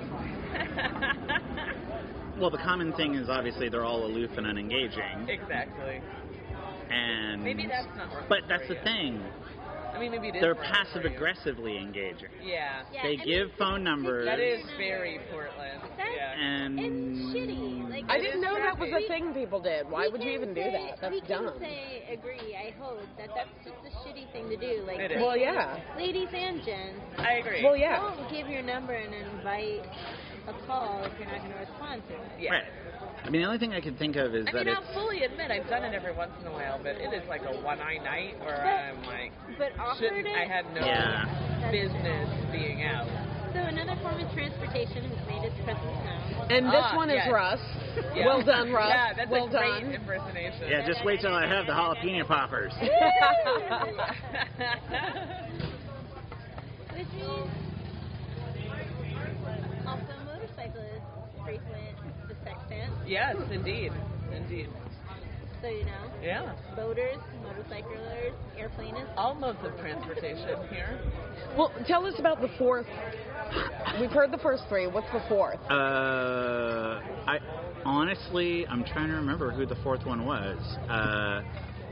[SPEAKER 4] Well, the common thing is obviously they're all aloof and unengaging.
[SPEAKER 1] Exactly.
[SPEAKER 4] And
[SPEAKER 1] Maybe that's not working.
[SPEAKER 4] But that's
[SPEAKER 1] for
[SPEAKER 4] the
[SPEAKER 1] you.
[SPEAKER 4] thing.
[SPEAKER 1] I mean, maybe it is.
[SPEAKER 4] They're
[SPEAKER 1] working for you.
[SPEAKER 4] passive-aggressively engaging.
[SPEAKER 1] Yeah.
[SPEAKER 3] Yeah,
[SPEAKER 4] They
[SPEAKER 3] I
[SPEAKER 4] give
[SPEAKER 3] mean,
[SPEAKER 4] phone numbers.
[SPEAKER 1] That is
[SPEAKER 3] Number.
[SPEAKER 1] very Portland.
[SPEAKER 3] That's
[SPEAKER 1] Yeah.
[SPEAKER 4] And
[SPEAKER 3] It's shitty. Like,
[SPEAKER 2] I
[SPEAKER 1] It
[SPEAKER 2] didn't
[SPEAKER 1] is
[SPEAKER 2] know that was a
[SPEAKER 1] crappy.
[SPEAKER 2] thing people did. Why
[SPEAKER 3] we
[SPEAKER 2] would you
[SPEAKER 3] can
[SPEAKER 2] even do
[SPEAKER 3] say-
[SPEAKER 2] that? That's
[SPEAKER 3] we
[SPEAKER 2] dumb.
[SPEAKER 3] can say agree. I hope that that's just a shitty thing to do. Like,
[SPEAKER 1] It is.
[SPEAKER 2] Well, yeah.
[SPEAKER 3] ladies and gents,
[SPEAKER 1] I agree.
[SPEAKER 2] Well, yeah.
[SPEAKER 3] don't give your number and invite a call if you're not going to respond to it.
[SPEAKER 1] Yeah.
[SPEAKER 4] Right. I mean, the only thing I can think of is
[SPEAKER 1] I
[SPEAKER 4] that
[SPEAKER 1] mean,
[SPEAKER 4] it's...
[SPEAKER 1] I'll fully admit I've done it every once in a while, but it is like a one-eye night where
[SPEAKER 3] But-
[SPEAKER 1] I'm like,
[SPEAKER 3] But offered
[SPEAKER 1] shouldn't
[SPEAKER 3] it.
[SPEAKER 1] I had no
[SPEAKER 4] Yeah.
[SPEAKER 3] That's
[SPEAKER 1] business being out.
[SPEAKER 3] So another form of transportation has made its presence known.
[SPEAKER 2] And this
[SPEAKER 1] Ah,
[SPEAKER 2] one is
[SPEAKER 1] yes.
[SPEAKER 2] Russ.
[SPEAKER 1] Yeah.
[SPEAKER 2] Well done, Russ.
[SPEAKER 1] Yeah, that's
[SPEAKER 2] well
[SPEAKER 1] a great
[SPEAKER 2] done.
[SPEAKER 1] impersonation.
[SPEAKER 4] Yeah, just wait till I have the jalapeno poppers.
[SPEAKER 3] Which means also motorcyclists frequent the sex dance.
[SPEAKER 1] Yes, indeed. Indeed.
[SPEAKER 3] So you know,
[SPEAKER 1] Yeah.
[SPEAKER 3] boaters, motorcyclers, airplanists.
[SPEAKER 1] All modes of transportation here.
[SPEAKER 2] Well, tell us about the fourth. We've heard the first three. What's the fourth?
[SPEAKER 4] Uh, I honestly, I'm trying to remember who the fourth one was. Uh,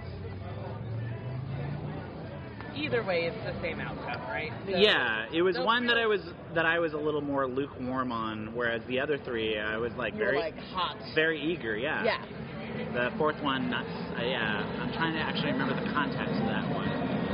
[SPEAKER 1] Either way, it's the same outcome, right? So-
[SPEAKER 4] yeah, it was
[SPEAKER 1] so
[SPEAKER 4] one that I
[SPEAKER 1] really-
[SPEAKER 4] was that I was a little more lukewarm on, whereas the other three I was like
[SPEAKER 2] You're
[SPEAKER 4] very,
[SPEAKER 2] like hot.
[SPEAKER 4] very eager. Yeah.
[SPEAKER 2] Yeah.
[SPEAKER 4] The fourth one, nuts. Uh, yeah, I'm trying to actually remember the context of that one.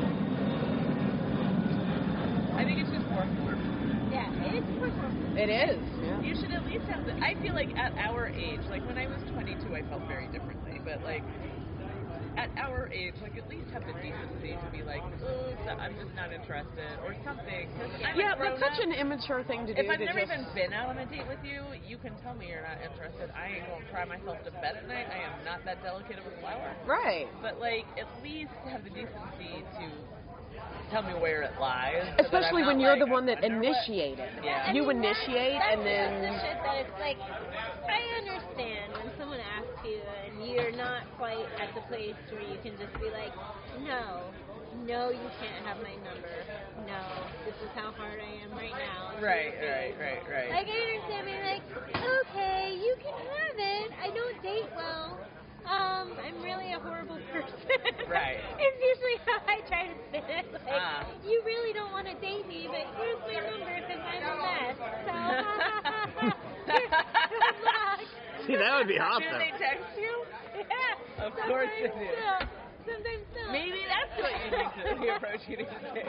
[SPEAKER 1] I think it's just more form.
[SPEAKER 3] Yeah, it's performance.
[SPEAKER 2] It is.
[SPEAKER 1] You should at least have the. I feel like at our age, like when I was twenty-two, I felt very differently. But like at our age, like at least have the decency to be like, oh, so I'm just not interested or something. 'Cause I'm
[SPEAKER 2] Yeah,
[SPEAKER 1] a
[SPEAKER 2] that's
[SPEAKER 1] grown-up.
[SPEAKER 2] such an immature thing to do.
[SPEAKER 1] If I've
[SPEAKER 2] to
[SPEAKER 1] never
[SPEAKER 2] just...
[SPEAKER 1] even been out on a date with you, you can tell me you're not interested. I ain't gonna cry myself to bed at night. I am not that delicate of a flower.
[SPEAKER 2] Right.
[SPEAKER 1] But like, at least have the decency to tell me where it lies. so that
[SPEAKER 2] Especially
[SPEAKER 1] I'm
[SPEAKER 2] when
[SPEAKER 1] not
[SPEAKER 2] you're
[SPEAKER 1] like,
[SPEAKER 2] the one
[SPEAKER 1] I
[SPEAKER 2] that
[SPEAKER 1] wonder what-
[SPEAKER 2] initiated.
[SPEAKER 1] Yeah.
[SPEAKER 2] You
[SPEAKER 3] I mean, that-
[SPEAKER 2] initiate
[SPEAKER 3] that's
[SPEAKER 2] and
[SPEAKER 3] just
[SPEAKER 2] then...
[SPEAKER 3] the shit that it's like, I understand when someone asks you and you're not quite at the place where you can just be like, no, no, you can't have my number. No, this is how hard I am right now.
[SPEAKER 1] Right, right, right, right.
[SPEAKER 3] Like, I understand being like, okay, you can have it. I don't date well. Um, I'm really a horrible person.
[SPEAKER 1] Right.
[SPEAKER 3] It's usually how I try to spin it. Like,
[SPEAKER 1] Ah.
[SPEAKER 3] you really don't want to date me, but here's my number because I'm a mess. So, good luck.
[SPEAKER 4] See, that would be
[SPEAKER 1] Do
[SPEAKER 4] awesome.
[SPEAKER 1] they text you?
[SPEAKER 3] Yeah.
[SPEAKER 1] Of course they
[SPEAKER 3] sometimes
[SPEAKER 1] do.
[SPEAKER 3] so. Sometimes so.
[SPEAKER 1] Maybe that's what you need to the approach you need to take.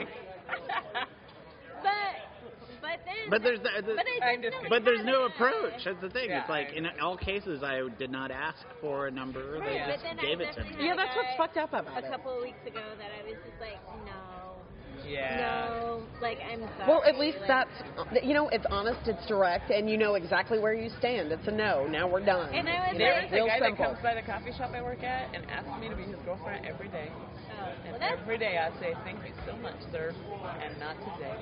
[SPEAKER 3] But, but then.
[SPEAKER 4] But there's the, the,
[SPEAKER 3] But, I
[SPEAKER 1] I'm just
[SPEAKER 3] don't
[SPEAKER 1] kidding.
[SPEAKER 4] but there's no
[SPEAKER 3] have
[SPEAKER 4] approach. That's the thing.
[SPEAKER 1] Yeah,
[SPEAKER 4] It's like
[SPEAKER 1] I-
[SPEAKER 4] in all cases, I did not ask for a number. They
[SPEAKER 3] Right, but
[SPEAKER 4] just
[SPEAKER 3] then
[SPEAKER 4] gave
[SPEAKER 3] I
[SPEAKER 4] it to
[SPEAKER 3] definitely
[SPEAKER 4] me.
[SPEAKER 2] Yeah,
[SPEAKER 3] had a
[SPEAKER 2] that's what's
[SPEAKER 3] guy
[SPEAKER 2] fucked up about
[SPEAKER 3] a
[SPEAKER 2] it.
[SPEAKER 3] couple of weeks ago that I was just like, no,
[SPEAKER 1] Yeah.
[SPEAKER 3] no, like I'm sorry.
[SPEAKER 2] Well, at least
[SPEAKER 3] like,
[SPEAKER 2] that's, you know, it's honest, it's direct, and you know exactly where you stand. It's a no. Now we're done.
[SPEAKER 3] And I was
[SPEAKER 2] You know,
[SPEAKER 1] There is a
[SPEAKER 2] real
[SPEAKER 1] guy
[SPEAKER 2] simple.
[SPEAKER 1] that comes by the coffee shop I work at and asks me to be his girlfriend every day.
[SPEAKER 3] Oh,
[SPEAKER 1] And
[SPEAKER 3] well, that's
[SPEAKER 1] every day I say, thank you so much, sir, and not today.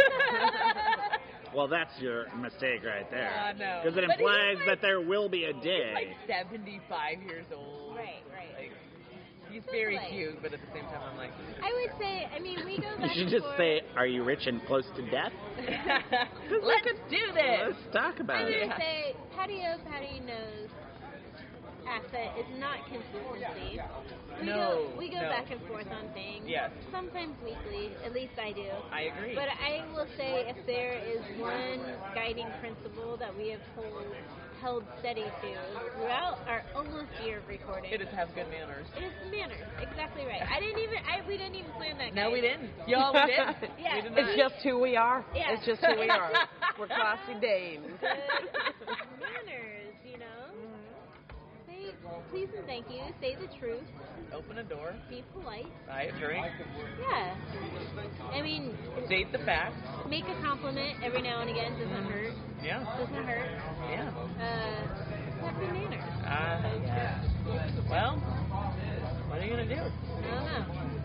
[SPEAKER 4] Well, that's your mistake right there.
[SPEAKER 1] Uh, no.
[SPEAKER 4] Because it
[SPEAKER 1] But he's
[SPEAKER 4] implies
[SPEAKER 1] like-
[SPEAKER 4] that there will be a
[SPEAKER 1] He's
[SPEAKER 4] day.
[SPEAKER 1] like seventy-five years old.
[SPEAKER 3] right, right.
[SPEAKER 1] Like, he's very
[SPEAKER 3] Like-
[SPEAKER 1] cute, but at the same time, I'm like,
[SPEAKER 3] I would say, I mean, we go
[SPEAKER 4] You
[SPEAKER 3] back
[SPEAKER 4] should
[SPEAKER 3] and
[SPEAKER 4] just
[SPEAKER 3] forth.
[SPEAKER 4] say, "Are you rich and close to death?"
[SPEAKER 1] let's do this.
[SPEAKER 4] Let's talk
[SPEAKER 3] I
[SPEAKER 4] about
[SPEAKER 3] would
[SPEAKER 4] it.
[SPEAKER 1] Yeah.
[SPEAKER 3] say patio, patty nose asset is not consistency. We
[SPEAKER 1] No,
[SPEAKER 3] go, we go
[SPEAKER 1] no.
[SPEAKER 3] back and forth on things.
[SPEAKER 1] Yes.
[SPEAKER 3] Sometimes weekly, at least I do.
[SPEAKER 1] I agree.
[SPEAKER 3] But I will say, if there is one guiding principle that we have hold, held steady to throughout our almost year of recording,
[SPEAKER 1] It is have good manners.
[SPEAKER 3] it is manners. Exactly right. I didn't even. I we didn't even plan that.
[SPEAKER 1] No,
[SPEAKER 3] guys.
[SPEAKER 1] we didn't. Y'all, we didn't.
[SPEAKER 3] Yeah.
[SPEAKER 1] We did not.
[SPEAKER 2] It's just who we are.
[SPEAKER 3] Yeah.
[SPEAKER 2] It's just who we are. We're classy dames.
[SPEAKER 3] Good manners, you know. Say please and thank you. Say the truth.
[SPEAKER 1] Open a door.
[SPEAKER 3] Be polite.
[SPEAKER 1] Buy a drink.
[SPEAKER 3] Yeah. I mean,
[SPEAKER 1] State the facts.
[SPEAKER 3] make a compliment every now and again. Doesn't hurt.
[SPEAKER 1] Yeah.
[SPEAKER 3] Doesn't hurt.
[SPEAKER 1] Yeah.
[SPEAKER 3] Uh, have good manners.
[SPEAKER 1] Uh, yeah. Well, what are you going to do?
[SPEAKER 3] I don't know.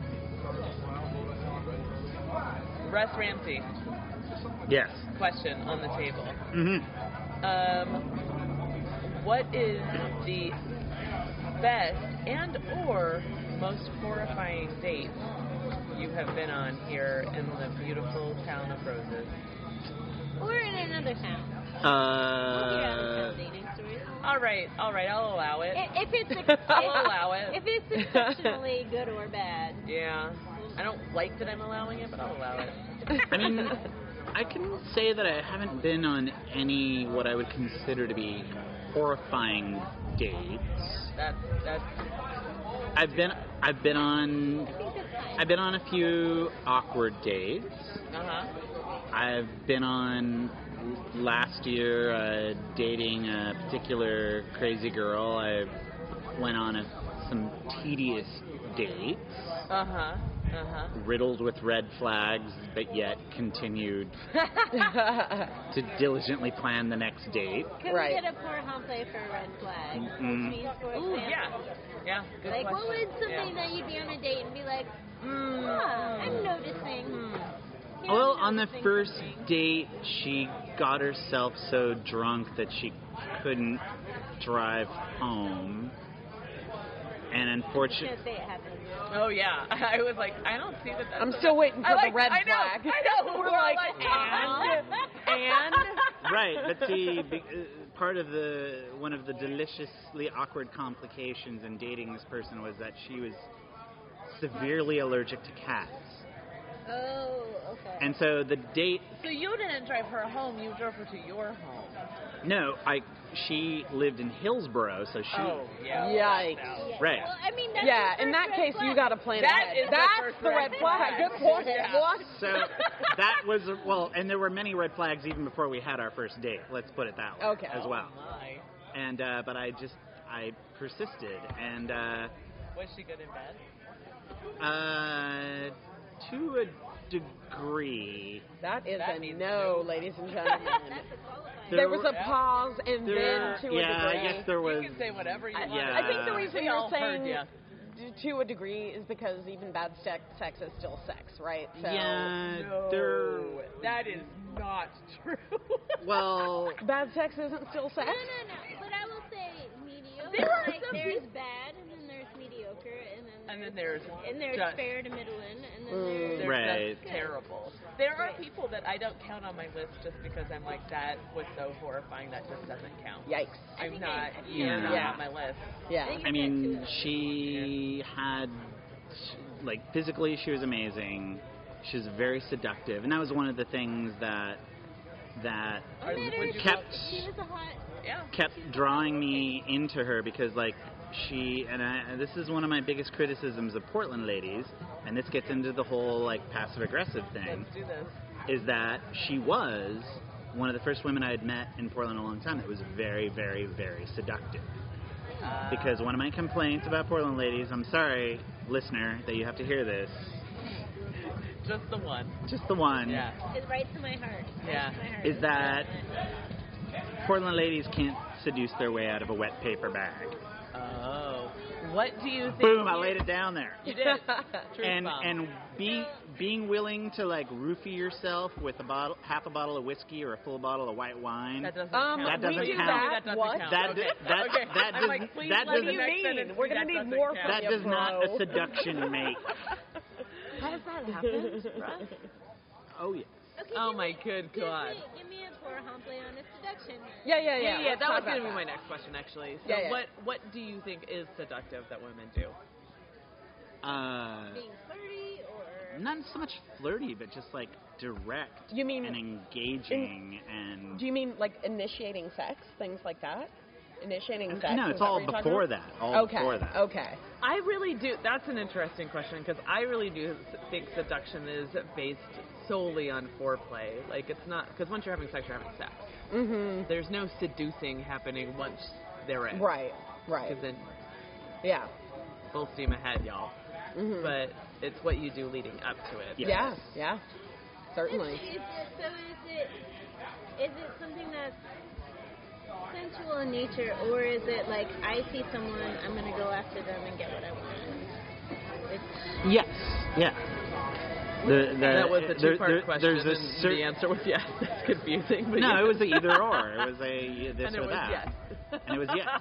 [SPEAKER 1] Russ Ramsey,
[SPEAKER 4] Yes.
[SPEAKER 1] question on the table.
[SPEAKER 4] hmm
[SPEAKER 1] Um, what is the best and or most horrifying date you have been on here in the beautiful town of Roses?
[SPEAKER 3] Or in another town.
[SPEAKER 4] Uh,
[SPEAKER 3] We'll hear out-of-town dating stories.
[SPEAKER 1] All right, all right, I'll allow it.
[SPEAKER 3] I- If it's ex-
[SPEAKER 1] I'll allow it.
[SPEAKER 3] If it's exceptionally good or bad.
[SPEAKER 1] Yeah. I don't like that I'm allowing it, but I'll allow it.
[SPEAKER 4] I mean, I can say that I haven't been on any what I would consider to be horrifying dates.
[SPEAKER 1] That's that's
[SPEAKER 4] I've been I've been on
[SPEAKER 3] I think that's fine.
[SPEAKER 4] I've been on a few awkward dates.
[SPEAKER 1] uh-huh.
[SPEAKER 4] I've been on last year uh, dating a particular crazy girl. I went on a, some tedious dates,
[SPEAKER 1] Uh-huh. Uh-huh.
[SPEAKER 4] riddled with red flags, but yet continued to diligently plan the next date.
[SPEAKER 3] Can
[SPEAKER 2] Right.
[SPEAKER 3] we get a poor humplay for a red flag?
[SPEAKER 4] Mm-mm.
[SPEAKER 3] Which means, for
[SPEAKER 1] Ooh,
[SPEAKER 3] example,
[SPEAKER 1] yeah. Yeah, good
[SPEAKER 3] like, what
[SPEAKER 1] question.
[SPEAKER 3] would something
[SPEAKER 1] Yeah.
[SPEAKER 3] that you'd be on a date and be like,
[SPEAKER 1] Mm.
[SPEAKER 3] huh, I'm noticing.
[SPEAKER 1] Hmm.
[SPEAKER 3] Yeah,
[SPEAKER 4] Well,
[SPEAKER 3] I'm
[SPEAKER 4] on the
[SPEAKER 3] noticing
[SPEAKER 4] first
[SPEAKER 3] something.
[SPEAKER 4] date, she got herself so drunk that she couldn't drive home. And unfortunately,
[SPEAKER 3] Can't say it happened.
[SPEAKER 1] Oh, yeah. I was like, I don't see that that's...
[SPEAKER 2] I'm still waiting for
[SPEAKER 1] I like,
[SPEAKER 2] the red
[SPEAKER 1] I know,
[SPEAKER 2] flag.
[SPEAKER 1] I know.
[SPEAKER 2] We're
[SPEAKER 1] We're
[SPEAKER 2] like,
[SPEAKER 1] like,
[SPEAKER 2] and, and.
[SPEAKER 4] right, but see, be, uh, part of the one of the deliciously awkward complications in dating this person was that she was severely allergic to cats.
[SPEAKER 3] Oh, okay.
[SPEAKER 4] And so the date,
[SPEAKER 1] So you didn't drive her home, you drove her to your home.
[SPEAKER 4] no, I she lived in Hillsborough, so she,
[SPEAKER 1] Oh, yeah.
[SPEAKER 2] Yikes.
[SPEAKER 3] Yeah.
[SPEAKER 4] right.
[SPEAKER 3] Well, I mean, that's
[SPEAKER 2] Yeah,
[SPEAKER 3] the
[SPEAKER 2] in that
[SPEAKER 3] first red
[SPEAKER 2] case, you
[SPEAKER 3] flag.
[SPEAKER 2] got to plan
[SPEAKER 1] That
[SPEAKER 2] ahead.
[SPEAKER 1] is the
[SPEAKER 2] That's
[SPEAKER 1] first
[SPEAKER 2] the red
[SPEAKER 1] red
[SPEAKER 2] flag.
[SPEAKER 1] flag.
[SPEAKER 2] Good point.
[SPEAKER 1] Yeah.
[SPEAKER 2] What?
[SPEAKER 4] So that was well, and there were many red flags even before we had our first date. Let's put it that way,
[SPEAKER 2] Okay.
[SPEAKER 4] as well.
[SPEAKER 1] Oh, my.
[SPEAKER 4] And uh, but I just I persisted, and uh,
[SPEAKER 1] Was she good in bed?
[SPEAKER 4] uh, to a degree,
[SPEAKER 2] That is
[SPEAKER 1] That
[SPEAKER 2] a
[SPEAKER 1] means
[SPEAKER 2] no,
[SPEAKER 1] no.
[SPEAKER 2] ladies and gentlemen.
[SPEAKER 3] That's a qualifier.
[SPEAKER 2] There was a
[SPEAKER 1] Yeah.
[SPEAKER 2] pause and
[SPEAKER 4] there,
[SPEAKER 2] then to
[SPEAKER 4] yeah,
[SPEAKER 2] a degree.
[SPEAKER 4] I guess there was.
[SPEAKER 1] You can say whatever you
[SPEAKER 2] I,
[SPEAKER 1] want.
[SPEAKER 4] Yeah.
[SPEAKER 2] I think the reason
[SPEAKER 1] We
[SPEAKER 2] you're
[SPEAKER 1] all heard
[SPEAKER 2] saying
[SPEAKER 1] ya.
[SPEAKER 2] d- to a degree is because even bad sex, sex is still sex, right? So,
[SPEAKER 4] Yeah,
[SPEAKER 1] No,
[SPEAKER 4] there.
[SPEAKER 1] that is not true.
[SPEAKER 4] Well,
[SPEAKER 2] Bad sex isn't still sex?
[SPEAKER 3] No, no, no. But I will say mediocre.
[SPEAKER 1] There are
[SPEAKER 3] like,
[SPEAKER 1] some
[SPEAKER 3] there's
[SPEAKER 1] people-
[SPEAKER 3] bad, and then there's mediocre, and then
[SPEAKER 1] and then there's
[SPEAKER 3] and there's
[SPEAKER 1] just,
[SPEAKER 3] fair to middling, and then
[SPEAKER 2] Mm.
[SPEAKER 3] there's
[SPEAKER 1] there's
[SPEAKER 4] Right.
[SPEAKER 1] just terrible. There are
[SPEAKER 3] Right.
[SPEAKER 1] people that I don't count on my list just because I'm like, that was so horrifying that just doesn't count.
[SPEAKER 2] Yikes.
[SPEAKER 3] I
[SPEAKER 1] I'm
[SPEAKER 3] think
[SPEAKER 1] not,
[SPEAKER 3] I- I think
[SPEAKER 1] you're
[SPEAKER 4] I-
[SPEAKER 1] not
[SPEAKER 2] Yeah.
[SPEAKER 1] on my list.
[SPEAKER 2] Yeah.
[SPEAKER 3] think
[SPEAKER 4] I mean,
[SPEAKER 3] That's
[SPEAKER 4] she had like physically, she was amazing. She was very seductive, and that was one of the things that that
[SPEAKER 3] I met her.
[SPEAKER 1] Would you
[SPEAKER 4] kept
[SPEAKER 3] She was a hot.
[SPEAKER 1] Yeah.
[SPEAKER 4] kept drawing me into her because like she and I and this is one of my biggest criticisms of Portland ladies, and this gets into the whole like passive aggressive thing,
[SPEAKER 1] Let's do this.
[SPEAKER 4] is that she was one of the first women I had met in Portland in a long time that was very, very, very seductive.
[SPEAKER 1] Uh,
[SPEAKER 4] Because one of my complaints about Portland ladies, I'm sorry, listener, that you have to hear this,
[SPEAKER 1] just the one.
[SPEAKER 4] just the one,
[SPEAKER 1] Yeah.
[SPEAKER 3] It's right to my heart. Right
[SPEAKER 1] Yeah.
[SPEAKER 3] to my heart.
[SPEAKER 4] is that Portland ladies can't seduce their way out of a wet paper bag.
[SPEAKER 1] Oh. What do you think?
[SPEAKER 4] Boom, I
[SPEAKER 1] you-
[SPEAKER 4] laid it down there.
[SPEAKER 1] You did. Truth
[SPEAKER 4] and
[SPEAKER 1] bomb.
[SPEAKER 4] and being being willing to like roofie yourself with a bottle, half a bottle of whiskey or a full bottle of white wine.
[SPEAKER 1] That doesn't
[SPEAKER 2] Um,
[SPEAKER 1] count.
[SPEAKER 4] That doesn't
[SPEAKER 1] Please
[SPEAKER 4] count.
[SPEAKER 1] tell me that doesn't
[SPEAKER 2] What?
[SPEAKER 1] count.
[SPEAKER 4] That-
[SPEAKER 1] okay.
[SPEAKER 4] that-
[SPEAKER 1] okay.
[SPEAKER 4] that
[SPEAKER 1] I'm
[SPEAKER 4] does-
[SPEAKER 1] like, please
[SPEAKER 4] that
[SPEAKER 1] let
[SPEAKER 4] doesn't-
[SPEAKER 1] the
[SPEAKER 2] What
[SPEAKER 1] next
[SPEAKER 2] do you
[SPEAKER 1] sentence
[SPEAKER 2] mean?
[SPEAKER 1] be
[SPEAKER 2] We're gonna
[SPEAKER 1] that
[SPEAKER 2] need
[SPEAKER 1] doesn't
[SPEAKER 2] more
[SPEAKER 1] count.
[SPEAKER 2] from
[SPEAKER 4] that
[SPEAKER 2] you,
[SPEAKER 4] does not
[SPEAKER 2] bro.
[SPEAKER 4] a seduction make.
[SPEAKER 1] Has that happened? Russ?
[SPEAKER 4] Oh yeah.
[SPEAKER 3] Okay,
[SPEAKER 1] Oh
[SPEAKER 3] give
[SPEAKER 1] my
[SPEAKER 3] me-
[SPEAKER 1] good
[SPEAKER 3] give
[SPEAKER 1] God.
[SPEAKER 3] Me, give me a poor humpley on a seduction.
[SPEAKER 2] Yeah, yeah, yeah.
[SPEAKER 1] Yeah, yeah,
[SPEAKER 2] Let's
[SPEAKER 1] that
[SPEAKER 2] talk
[SPEAKER 1] was going to
[SPEAKER 2] about
[SPEAKER 1] be my
[SPEAKER 2] that.
[SPEAKER 1] next question, actually. So,
[SPEAKER 2] Yeah, yeah.
[SPEAKER 1] what what do you think is seductive that women do?
[SPEAKER 4] Uh,
[SPEAKER 3] Being flirty or
[SPEAKER 4] not so much flirty, but just like direct
[SPEAKER 2] You mean-
[SPEAKER 4] and engaging and.
[SPEAKER 2] Do you mean like initiating sex, things like that? Initiating sex?
[SPEAKER 4] No,
[SPEAKER 2] is
[SPEAKER 4] it's
[SPEAKER 2] that
[SPEAKER 4] all
[SPEAKER 2] what you're talking
[SPEAKER 4] before
[SPEAKER 2] about?
[SPEAKER 4] that. All
[SPEAKER 2] Okay.
[SPEAKER 4] before that.
[SPEAKER 2] Okay.
[SPEAKER 1] I really do. That's an interesting question because I really do think seduction is based solely on foreplay. Like, it's not, because once you're having sex, you're having sex.
[SPEAKER 2] Mhm.
[SPEAKER 1] There's no seducing happening once they're in.
[SPEAKER 2] Right. Right.
[SPEAKER 1] Because then
[SPEAKER 2] Yeah.
[SPEAKER 1] full steam ahead, y'all.
[SPEAKER 2] Mhm.
[SPEAKER 1] But it's what you do leading up to it.
[SPEAKER 4] Yes.
[SPEAKER 2] Yeah. Yeah. Certainly.
[SPEAKER 3] Is, is it, so is it is it something that's sensual in nature, or is it like I see someone, I'm gonna go after them and get what I want? It's,
[SPEAKER 4] Yes. Yeah. The, the,
[SPEAKER 1] That was a
[SPEAKER 4] there-
[SPEAKER 1] two-part
[SPEAKER 4] there-
[SPEAKER 1] question,
[SPEAKER 4] There's a
[SPEAKER 1] and
[SPEAKER 4] cer-
[SPEAKER 1] the answer was yes. That's confusing. But
[SPEAKER 4] No,
[SPEAKER 1] yes.
[SPEAKER 4] it was a either or. It was a this
[SPEAKER 1] and it
[SPEAKER 4] or
[SPEAKER 1] was
[SPEAKER 4] that.
[SPEAKER 1] yes.
[SPEAKER 4] And it was yes.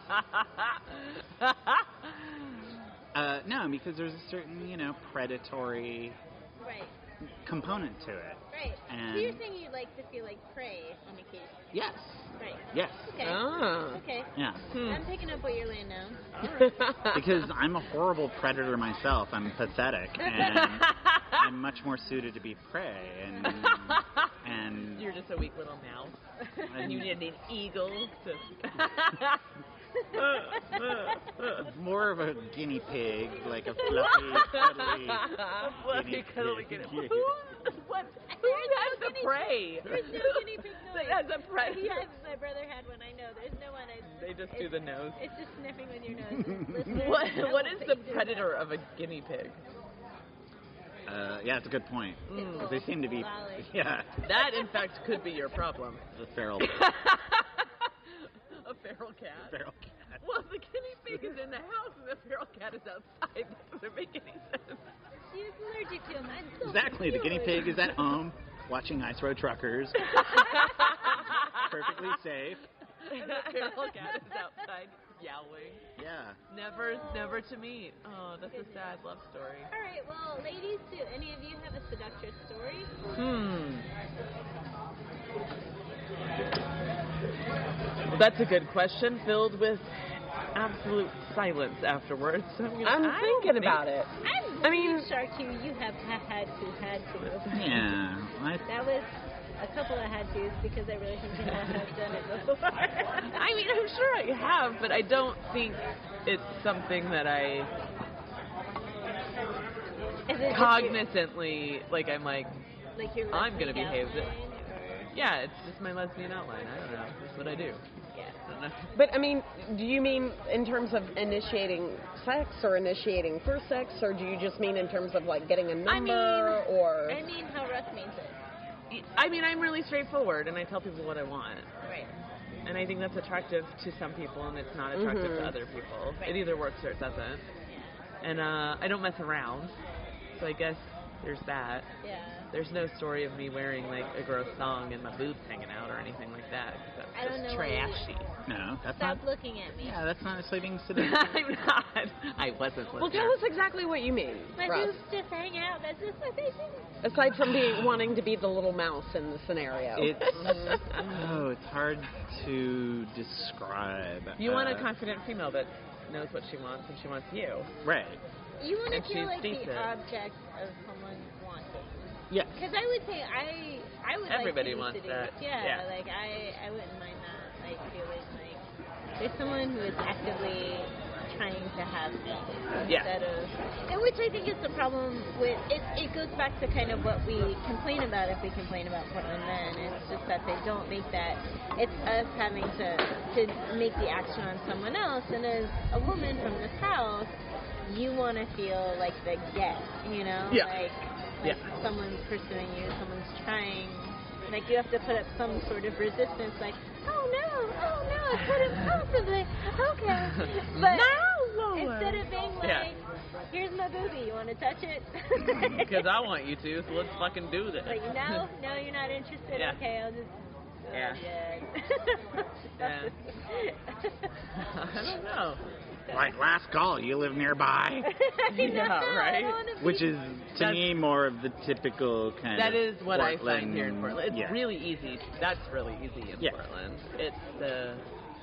[SPEAKER 4] Uh, no, because there's a certain, you know, predatory
[SPEAKER 3] Right.
[SPEAKER 4] component to it.
[SPEAKER 3] Right.
[SPEAKER 4] And
[SPEAKER 3] So you're saying you like to feel like prey on occasion.
[SPEAKER 4] yes,
[SPEAKER 3] Right.
[SPEAKER 4] yes,
[SPEAKER 3] Okay.
[SPEAKER 2] Ah.
[SPEAKER 3] Okay.
[SPEAKER 4] yeah.
[SPEAKER 2] Hmm.
[SPEAKER 3] I'm picking up what you're laying down.
[SPEAKER 4] Because I'm a horrible predator myself. I'm pathetic, and I'm much more suited to be prey. And and
[SPEAKER 1] You're just a weak little mouse. And you need an eagle to...
[SPEAKER 4] more of a guinea pig, like a fluffy, cuddly
[SPEAKER 1] Fluffy,
[SPEAKER 4] guinea
[SPEAKER 1] cuddly
[SPEAKER 4] pig.
[SPEAKER 1] guinea- Who, what, who has the prey?
[SPEAKER 3] There's no guinea pig
[SPEAKER 1] That
[SPEAKER 3] noise.
[SPEAKER 1] has a prey.
[SPEAKER 3] Yes, my brother had one. I know. There's no one. It's,
[SPEAKER 1] They just
[SPEAKER 3] it's,
[SPEAKER 1] do the nose.
[SPEAKER 3] It's just sniffing with your nose. Listeners,
[SPEAKER 1] What,
[SPEAKER 3] know
[SPEAKER 1] what is
[SPEAKER 3] that
[SPEAKER 1] the
[SPEAKER 3] you do
[SPEAKER 1] predator of a guinea pig?
[SPEAKER 4] Uh, yeah, that's a good point.
[SPEAKER 1] Mm.
[SPEAKER 4] 'Cause they seem to be,
[SPEAKER 3] Lolly.
[SPEAKER 4] yeah,
[SPEAKER 1] That, in fact, could be your problem.
[SPEAKER 4] the feral,
[SPEAKER 1] A feral cat?
[SPEAKER 4] feral cat.
[SPEAKER 1] Well, the guinea pig is in the house and the feral cat is outside. That doesn't make any sense.
[SPEAKER 3] She is allergic to them. I'm so
[SPEAKER 4] Exactly. The guinea
[SPEAKER 3] confused.
[SPEAKER 4] pig is at home watching Ice Road Truckers, perfectly safe.
[SPEAKER 1] And the feral cat is outside yowling.
[SPEAKER 4] Yeah.
[SPEAKER 1] Never, never to meet. Oh, that's a sad love story.
[SPEAKER 3] All right. Well, ladies, do any of you have a seductress story?
[SPEAKER 1] Hmm. Well, that's a good question, filled with absolute silence afterwards. So I'm, gonna,
[SPEAKER 2] I'm
[SPEAKER 1] I
[SPEAKER 2] thinking
[SPEAKER 1] don't
[SPEAKER 2] about
[SPEAKER 1] think-
[SPEAKER 2] it.
[SPEAKER 3] I'm
[SPEAKER 2] I mean-
[SPEAKER 3] Shark you. You have ha- had to, had to.
[SPEAKER 4] Yeah. I,
[SPEAKER 3] That was a couple of had tos because I really think people have done it before.
[SPEAKER 1] I mean, I'm sure I have, but I don't think it's something that I
[SPEAKER 3] Is it just
[SPEAKER 1] cognizantly, like, I'm like,
[SPEAKER 3] your, like your
[SPEAKER 1] I'm gonna
[SPEAKER 3] lesbian
[SPEAKER 1] behave
[SPEAKER 3] outline,
[SPEAKER 1] it- yeah, it's just my lesbian outline. I don't know. That's what I do.
[SPEAKER 3] or- Yeah.
[SPEAKER 1] I don't know.
[SPEAKER 2] But I mean, do you mean in terms of initiating sex or initiating first sex, or do you just mean in terms of like getting a number
[SPEAKER 1] I mean-
[SPEAKER 2] or?
[SPEAKER 3] I mean, how Russ means it.
[SPEAKER 1] I mean, I'm really straightforward, and I tell people what I want.
[SPEAKER 3] Right.
[SPEAKER 1] And I think that's attractive to some people, and it's not attractive
[SPEAKER 2] Mhm.
[SPEAKER 1] to other people.
[SPEAKER 3] Right.
[SPEAKER 1] It either works or it doesn't. And uh, I don't mess around, so I guess there's that.
[SPEAKER 3] Yeah.
[SPEAKER 1] There's no story of me wearing like a gross thong and my boobs hanging out or anything like that. 'Cause that's
[SPEAKER 3] I don't
[SPEAKER 1] just
[SPEAKER 3] know what you-
[SPEAKER 1] trashy.
[SPEAKER 4] no, that's
[SPEAKER 3] Stop
[SPEAKER 4] not.
[SPEAKER 3] looking at me.
[SPEAKER 4] Yeah, that's not necessarily being seductive.
[SPEAKER 1] I'm not. I wasn't.
[SPEAKER 2] Well,
[SPEAKER 1] listener.
[SPEAKER 2] tell us exactly what you mean,
[SPEAKER 3] My
[SPEAKER 2] Russ.
[SPEAKER 3] boobs just hang out. That's just what they do.
[SPEAKER 2] Aside from being wanting to be the little mouse in the scenario.
[SPEAKER 4] It's oh, it's hard to describe.
[SPEAKER 1] You want a
[SPEAKER 4] Uh,
[SPEAKER 1] confident female that knows what she wants and she wants you.
[SPEAKER 4] right?
[SPEAKER 3] You want
[SPEAKER 1] And
[SPEAKER 3] to feel
[SPEAKER 1] she's
[SPEAKER 3] like
[SPEAKER 1] decent.
[SPEAKER 3] the object of someone wanting.
[SPEAKER 4] Yes.
[SPEAKER 3] Because I would say I, I would
[SPEAKER 1] Everybody
[SPEAKER 3] like to
[SPEAKER 1] wants
[SPEAKER 3] be
[SPEAKER 1] that.
[SPEAKER 3] seduced. Yeah,
[SPEAKER 1] Yeah.
[SPEAKER 3] like I, I wouldn't mind that. Like feeling like there's someone who is actively trying to have me
[SPEAKER 1] Yeah.
[SPEAKER 3] instead of, and which I think is the problem with it. It goes back to kind of what we complain about if we complain about Portland men. It's just that they don't make that. It's us having to to make the action on someone else. And as a woman from the South, you want to feel like the get, you know,
[SPEAKER 1] Yeah.
[SPEAKER 3] like.
[SPEAKER 1] Yeah.
[SPEAKER 3] Like someone's pursuing you, someone's trying. Like you have to put up some sort of resistance. Like, oh no, oh no, I couldn't possibly. Okay, but
[SPEAKER 1] No!
[SPEAKER 3] instead of being like,
[SPEAKER 1] Yeah.
[SPEAKER 3] here's my booby, you want to touch it?
[SPEAKER 1] Because I want you to, so let's fucking do this.
[SPEAKER 3] Like no, no, you're not interested.
[SPEAKER 1] Yeah.
[SPEAKER 3] Okay, I'll just.
[SPEAKER 1] Yeah. Yeah. I don't know.
[SPEAKER 4] Like last call, you live nearby,
[SPEAKER 3] I
[SPEAKER 1] Yeah,
[SPEAKER 3] know, I
[SPEAKER 1] right?
[SPEAKER 3] don't wanna be-
[SPEAKER 4] which is to
[SPEAKER 1] That's-
[SPEAKER 4] me more of the typical kind
[SPEAKER 1] That
[SPEAKER 4] of
[SPEAKER 1] is what I
[SPEAKER 4] Portland,
[SPEAKER 1] find here in Portland. It's
[SPEAKER 4] yeah.
[SPEAKER 1] really easy. That's really easy in
[SPEAKER 4] Yeah.
[SPEAKER 1] Portland. It's the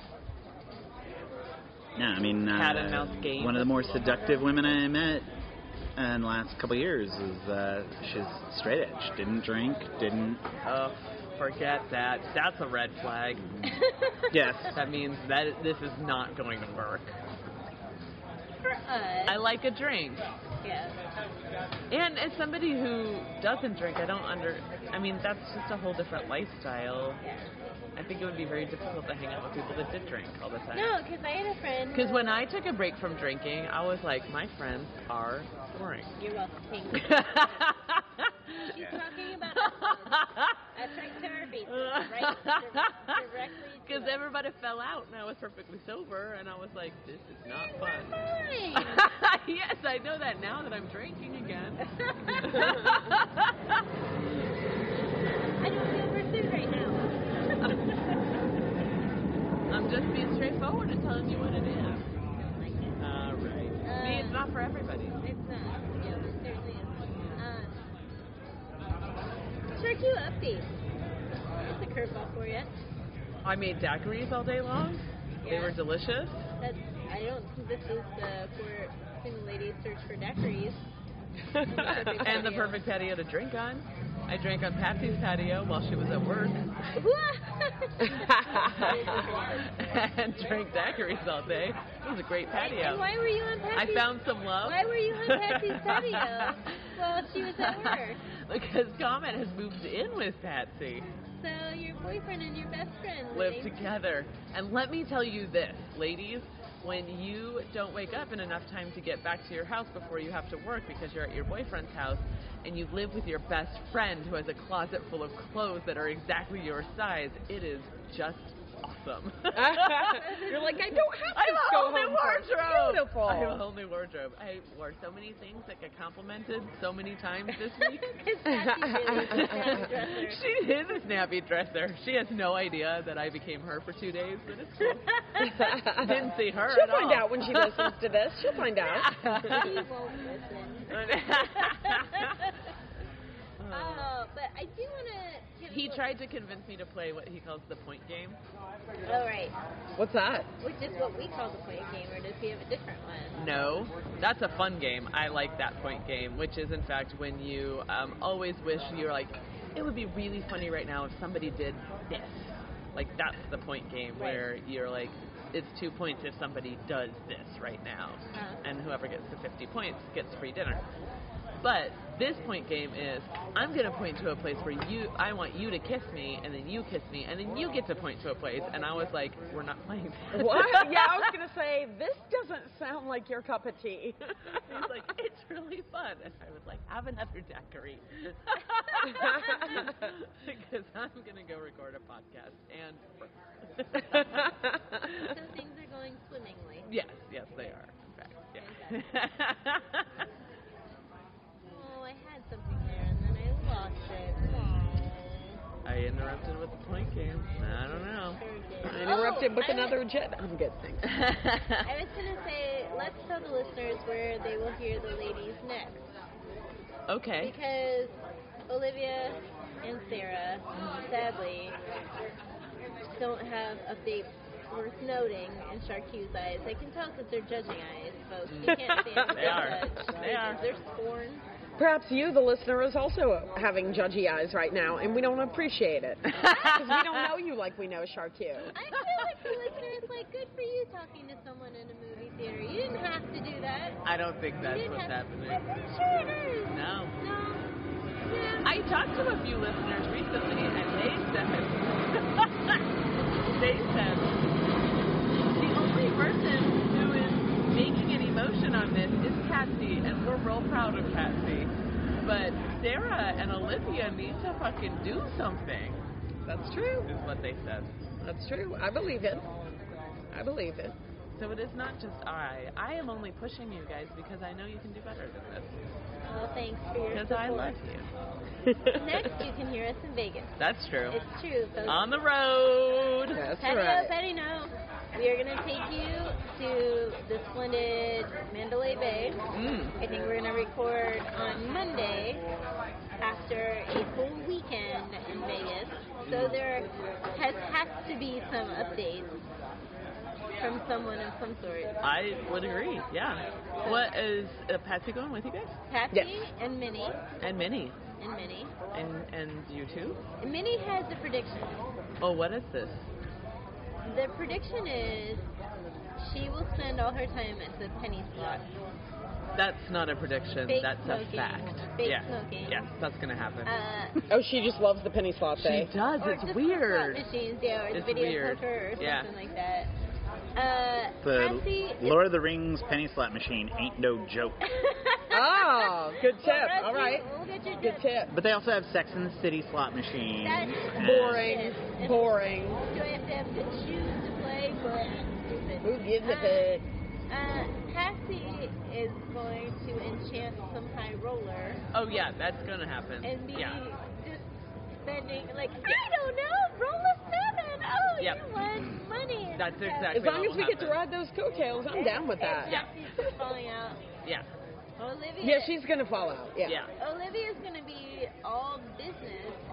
[SPEAKER 4] Yeah, I mean,
[SPEAKER 1] Cat
[SPEAKER 4] uh,
[SPEAKER 1] and mouse game.
[SPEAKER 4] one of the more seductive women I met in the last couple of years is uh, she's straight edge. Didn't drink, didn't.
[SPEAKER 1] oh, forget that. That's a red flag.
[SPEAKER 4] Yes.
[SPEAKER 1] That means that this is not going to work.
[SPEAKER 3] For us,
[SPEAKER 1] I like a drink.
[SPEAKER 3] yeah.
[SPEAKER 1] And as somebody who doesn't drink, I don't under. I mean, that's just a whole different lifestyle.
[SPEAKER 3] Yeah.
[SPEAKER 1] I think it would be very difficult to hang out with people that did drink all the time.
[SPEAKER 3] No, because I had a friend.
[SPEAKER 1] Because
[SPEAKER 3] who-
[SPEAKER 1] when I took a break from drinking, I was like, my friends are boring.
[SPEAKER 3] You're welcome. Thank you. She's talking about us. That's right to our faces, right? Directly.
[SPEAKER 1] Because everybody fell out and I was perfectly sober, and I was like, this is not fun.
[SPEAKER 3] Fine.
[SPEAKER 1] Yes, I know that now that I'm drinking again.
[SPEAKER 3] I don't feel pursued right now.
[SPEAKER 1] I'm just being straightforward and telling you what it is.
[SPEAKER 3] Like it.
[SPEAKER 1] All right.
[SPEAKER 3] Uh,
[SPEAKER 1] See, it's not for everybody.
[SPEAKER 3] It's not. Yeah, it certainly isn't. Uh, Shark You update. That's a curveball for you.
[SPEAKER 1] I made daiquiris all day long. They
[SPEAKER 3] Yeah.
[SPEAKER 1] were delicious.
[SPEAKER 3] That's, I don't think this is the for single ladies search for daiquiris.
[SPEAKER 1] And the perfect patio to drink on. I drank on Patsy's patio while she was at work. And drank daiquiris all day. It was a great patio.
[SPEAKER 3] And why were you on Patsy's?
[SPEAKER 1] I found some love.
[SPEAKER 3] Why were you on Patsy's patio while she was at work?
[SPEAKER 1] Because Comet has moved in with Patsy.
[SPEAKER 3] So your boyfriend and your best friend
[SPEAKER 1] Live
[SPEAKER 3] living-
[SPEAKER 1] together. And let me tell you this, ladies, when you don't wake up in enough time to get back to your house before you have to work because you're at your boyfriend's house, and you live with your best friend who has a closet full of clothes that are exactly your size, it is just awesome.
[SPEAKER 2] You're like, I don't have
[SPEAKER 1] I
[SPEAKER 2] to
[SPEAKER 1] have a
[SPEAKER 2] go
[SPEAKER 1] whole new
[SPEAKER 2] home first.
[SPEAKER 1] wardrobe.
[SPEAKER 2] Beautiful.
[SPEAKER 1] I have a whole new wardrobe. I wore so many things that get complimented so many times this week.
[SPEAKER 3] It's Patsy really the snappy dresser.
[SPEAKER 1] She is a snappy dresser. She has no idea that I became her for two days, but it's cool. Didn't see her
[SPEAKER 2] She'll
[SPEAKER 1] at
[SPEAKER 2] find
[SPEAKER 1] all.
[SPEAKER 2] out when she listens to this. She'll find out.
[SPEAKER 3] He won't listen. Oh, but I do want to.
[SPEAKER 1] He tried to convince me to play what he calls the point game.
[SPEAKER 3] Oh, right.
[SPEAKER 2] What's that?
[SPEAKER 3] Which is what we call the point game, or does he have a different one?
[SPEAKER 1] No, that's a fun game. I like that point game, which is in fact when you um, always wish you're like, it would be really funny right now if somebody did this. Like that's the point game
[SPEAKER 3] Right.
[SPEAKER 1] where you're like, it's two points if somebody does this right now,
[SPEAKER 3] Uh-huh.
[SPEAKER 1] and whoever gets to fifty points gets free dinner. But this point game is, I'm going to point to a place where you, I want you to kiss me, and then you kiss me, and then you get to point to a place. And I was like, we're not playing that.
[SPEAKER 2] What? Yeah, I was going to say, this doesn't sound like your cup of tea.
[SPEAKER 1] He's like, it's really fun. And I was like, have another daiquiri. Because I'm going to go record a podcast and
[SPEAKER 3] So things are going swimmingly.
[SPEAKER 1] Yes, yes, they are. In fact, yeah.
[SPEAKER 3] Oh, I had something there and then I lost it. Oh.
[SPEAKER 1] I interrupted with the point game. I don't know.
[SPEAKER 3] Sure
[SPEAKER 2] I
[SPEAKER 3] did.
[SPEAKER 2] interrupted
[SPEAKER 3] Oh,
[SPEAKER 2] with
[SPEAKER 3] I
[SPEAKER 2] another
[SPEAKER 3] was-
[SPEAKER 2] jet. I'm good, thanks.
[SPEAKER 3] I was going to say, let's tell the listeners where they will hear the ladies next.
[SPEAKER 1] Okay.
[SPEAKER 3] Because Olivia and Sarah, sadly, don't have updates worth noting in Shark Q's eyes. I can tell because they're judging eyes, folks. You can't see them.
[SPEAKER 1] They are.
[SPEAKER 3] Judge.
[SPEAKER 1] They are.
[SPEAKER 3] They're scorn.
[SPEAKER 2] Perhaps you, the listener, is also having judgy eyes right now, and we don't appreciate it. Because we don't know you like we know Shark Q.
[SPEAKER 3] I feel like the listener is like, good for you talking to someone in a movie theater. You didn't have to do that.
[SPEAKER 1] I don't think
[SPEAKER 3] You
[SPEAKER 1] that's
[SPEAKER 3] didn't
[SPEAKER 1] what's
[SPEAKER 3] have
[SPEAKER 1] happening.
[SPEAKER 3] I'm pretty sure it is.
[SPEAKER 1] No.
[SPEAKER 3] No. Yeah.
[SPEAKER 1] I talked to a few listeners recently, and they said, they said, the only person who is making an emotion on this is Patsy, and we're real proud of Patsy. But Sarah and Olivia need to fucking do something,
[SPEAKER 2] That's true.
[SPEAKER 1] is what they said.
[SPEAKER 2] That's true. I believe it. I believe it.
[SPEAKER 1] So it is not just I. I am only pushing you guys because I know you can do better than this.
[SPEAKER 3] Well, thanks for your
[SPEAKER 1] Because
[SPEAKER 3] support.
[SPEAKER 1] I love you.
[SPEAKER 3] Next, you can hear us in Vegas.
[SPEAKER 1] That's true.
[SPEAKER 3] It's true, folks.
[SPEAKER 1] On the road.
[SPEAKER 2] That's
[SPEAKER 3] Petty
[SPEAKER 2] right.
[SPEAKER 3] no, petty no. We are going to take you to the splendid Mandalay Bay.
[SPEAKER 1] Mm.
[SPEAKER 3] I think we're going to record on Monday after a full weekend in Vegas. So there has, has to be some updates from someone of some sort.
[SPEAKER 1] I would agree. Yeah. What is uh, Patsy going with you guys?
[SPEAKER 3] Patsy
[SPEAKER 2] Yes.
[SPEAKER 3] and Minnie.
[SPEAKER 1] And Minnie.
[SPEAKER 3] And Minnie.
[SPEAKER 1] And and you too?
[SPEAKER 3] And Minnie has a prediction.
[SPEAKER 1] Oh, what is this?
[SPEAKER 3] The prediction is she will spend all her time at the penny slot.
[SPEAKER 1] That's not a prediction.
[SPEAKER 3] Fake
[SPEAKER 1] That's
[SPEAKER 3] smoking.
[SPEAKER 1] a fact.
[SPEAKER 3] Fake
[SPEAKER 1] yeah.
[SPEAKER 3] smoking.
[SPEAKER 1] Yes, that's gonna happen.
[SPEAKER 3] Uh,
[SPEAKER 2] Oh, she just loves the penny slot
[SPEAKER 1] she
[SPEAKER 2] day.
[SPEAKER 1] does.
[SPEAKER 3] or
[SPEAKER 1] It's
[SPEAKER 3] just
[SPEAKER 1] weird.
[SPEAKER 3] slot machines, yeah, or
[SPEAKER 1] It's
[SPEAKER 3] the video
[SPEAKER 1] weird.
[SPEAKER 3] poker or
[SPEAKER 1] Yeah.
[SPEAKER 3] something like that. Uh,
[SPEAKER 4] The
[SPEAKER 3] Patsy is-
[SPEAKER 4] Lord of the Rings penny slot machine ain't no joke.
[SPEAKER 2] Oh, good tip.
[SPEAKER 3] Well,
[SPEAKER 2] All right.
[SPEAKER 3] We'll get your
[SPEAKER 2] Good tip.
[SPEAKER 4] But they also have Sex in the City slot machine.
[SPEAKER 3] That's
[SPEAKER 4] and-
[SPEAKER 2] Boring.
[SPEAKER 3] Yes.
[SPEAKER 2] Boring.
[SPEAKER 3] Do I have to have the shoes to play? But stupid.
[SPEAKER 2] Who gives a
[SPEAKER 3] Uh,
[SPEAKER 2] fuck?
[SPEAKER 3] Uh, Patsy is going to enchant some high roller
[SPEAKER 1] Oh yeah, that's gonna happen.
[SPEAKER 3] and be
[SPEAKER 1] Yeah.
[SPEAKER 3] just spending like I don't know, roll a seven. Oh,
[SPEAKER 1] Yep.
[SPEAKER 3] you won money. and
[SPEAKER 1] That's
[SPEAKER 3] stuff.
[SPEAKER 1] exactly
[SPEAKER 2] As long
[SPEAKER 1] what
[SPEAKER 2] as we
[SPEAKER 1] will
[SPEAKER 2] get to
[SPEAKER 1] happen.
[SPEAKER 2] ride those coattails, I'm down with that.
[SPEAKER 3] And Patsy's just falling out.
[SPEAKER 1] Yeah.
[SPEAKER 3] Olivia.
[SPEAKER 2] Yeah, she's gonna fall out. Yeah.
[SPEAKER 1] Yeah.
[SPEAKER 3] Olivia's going to be all business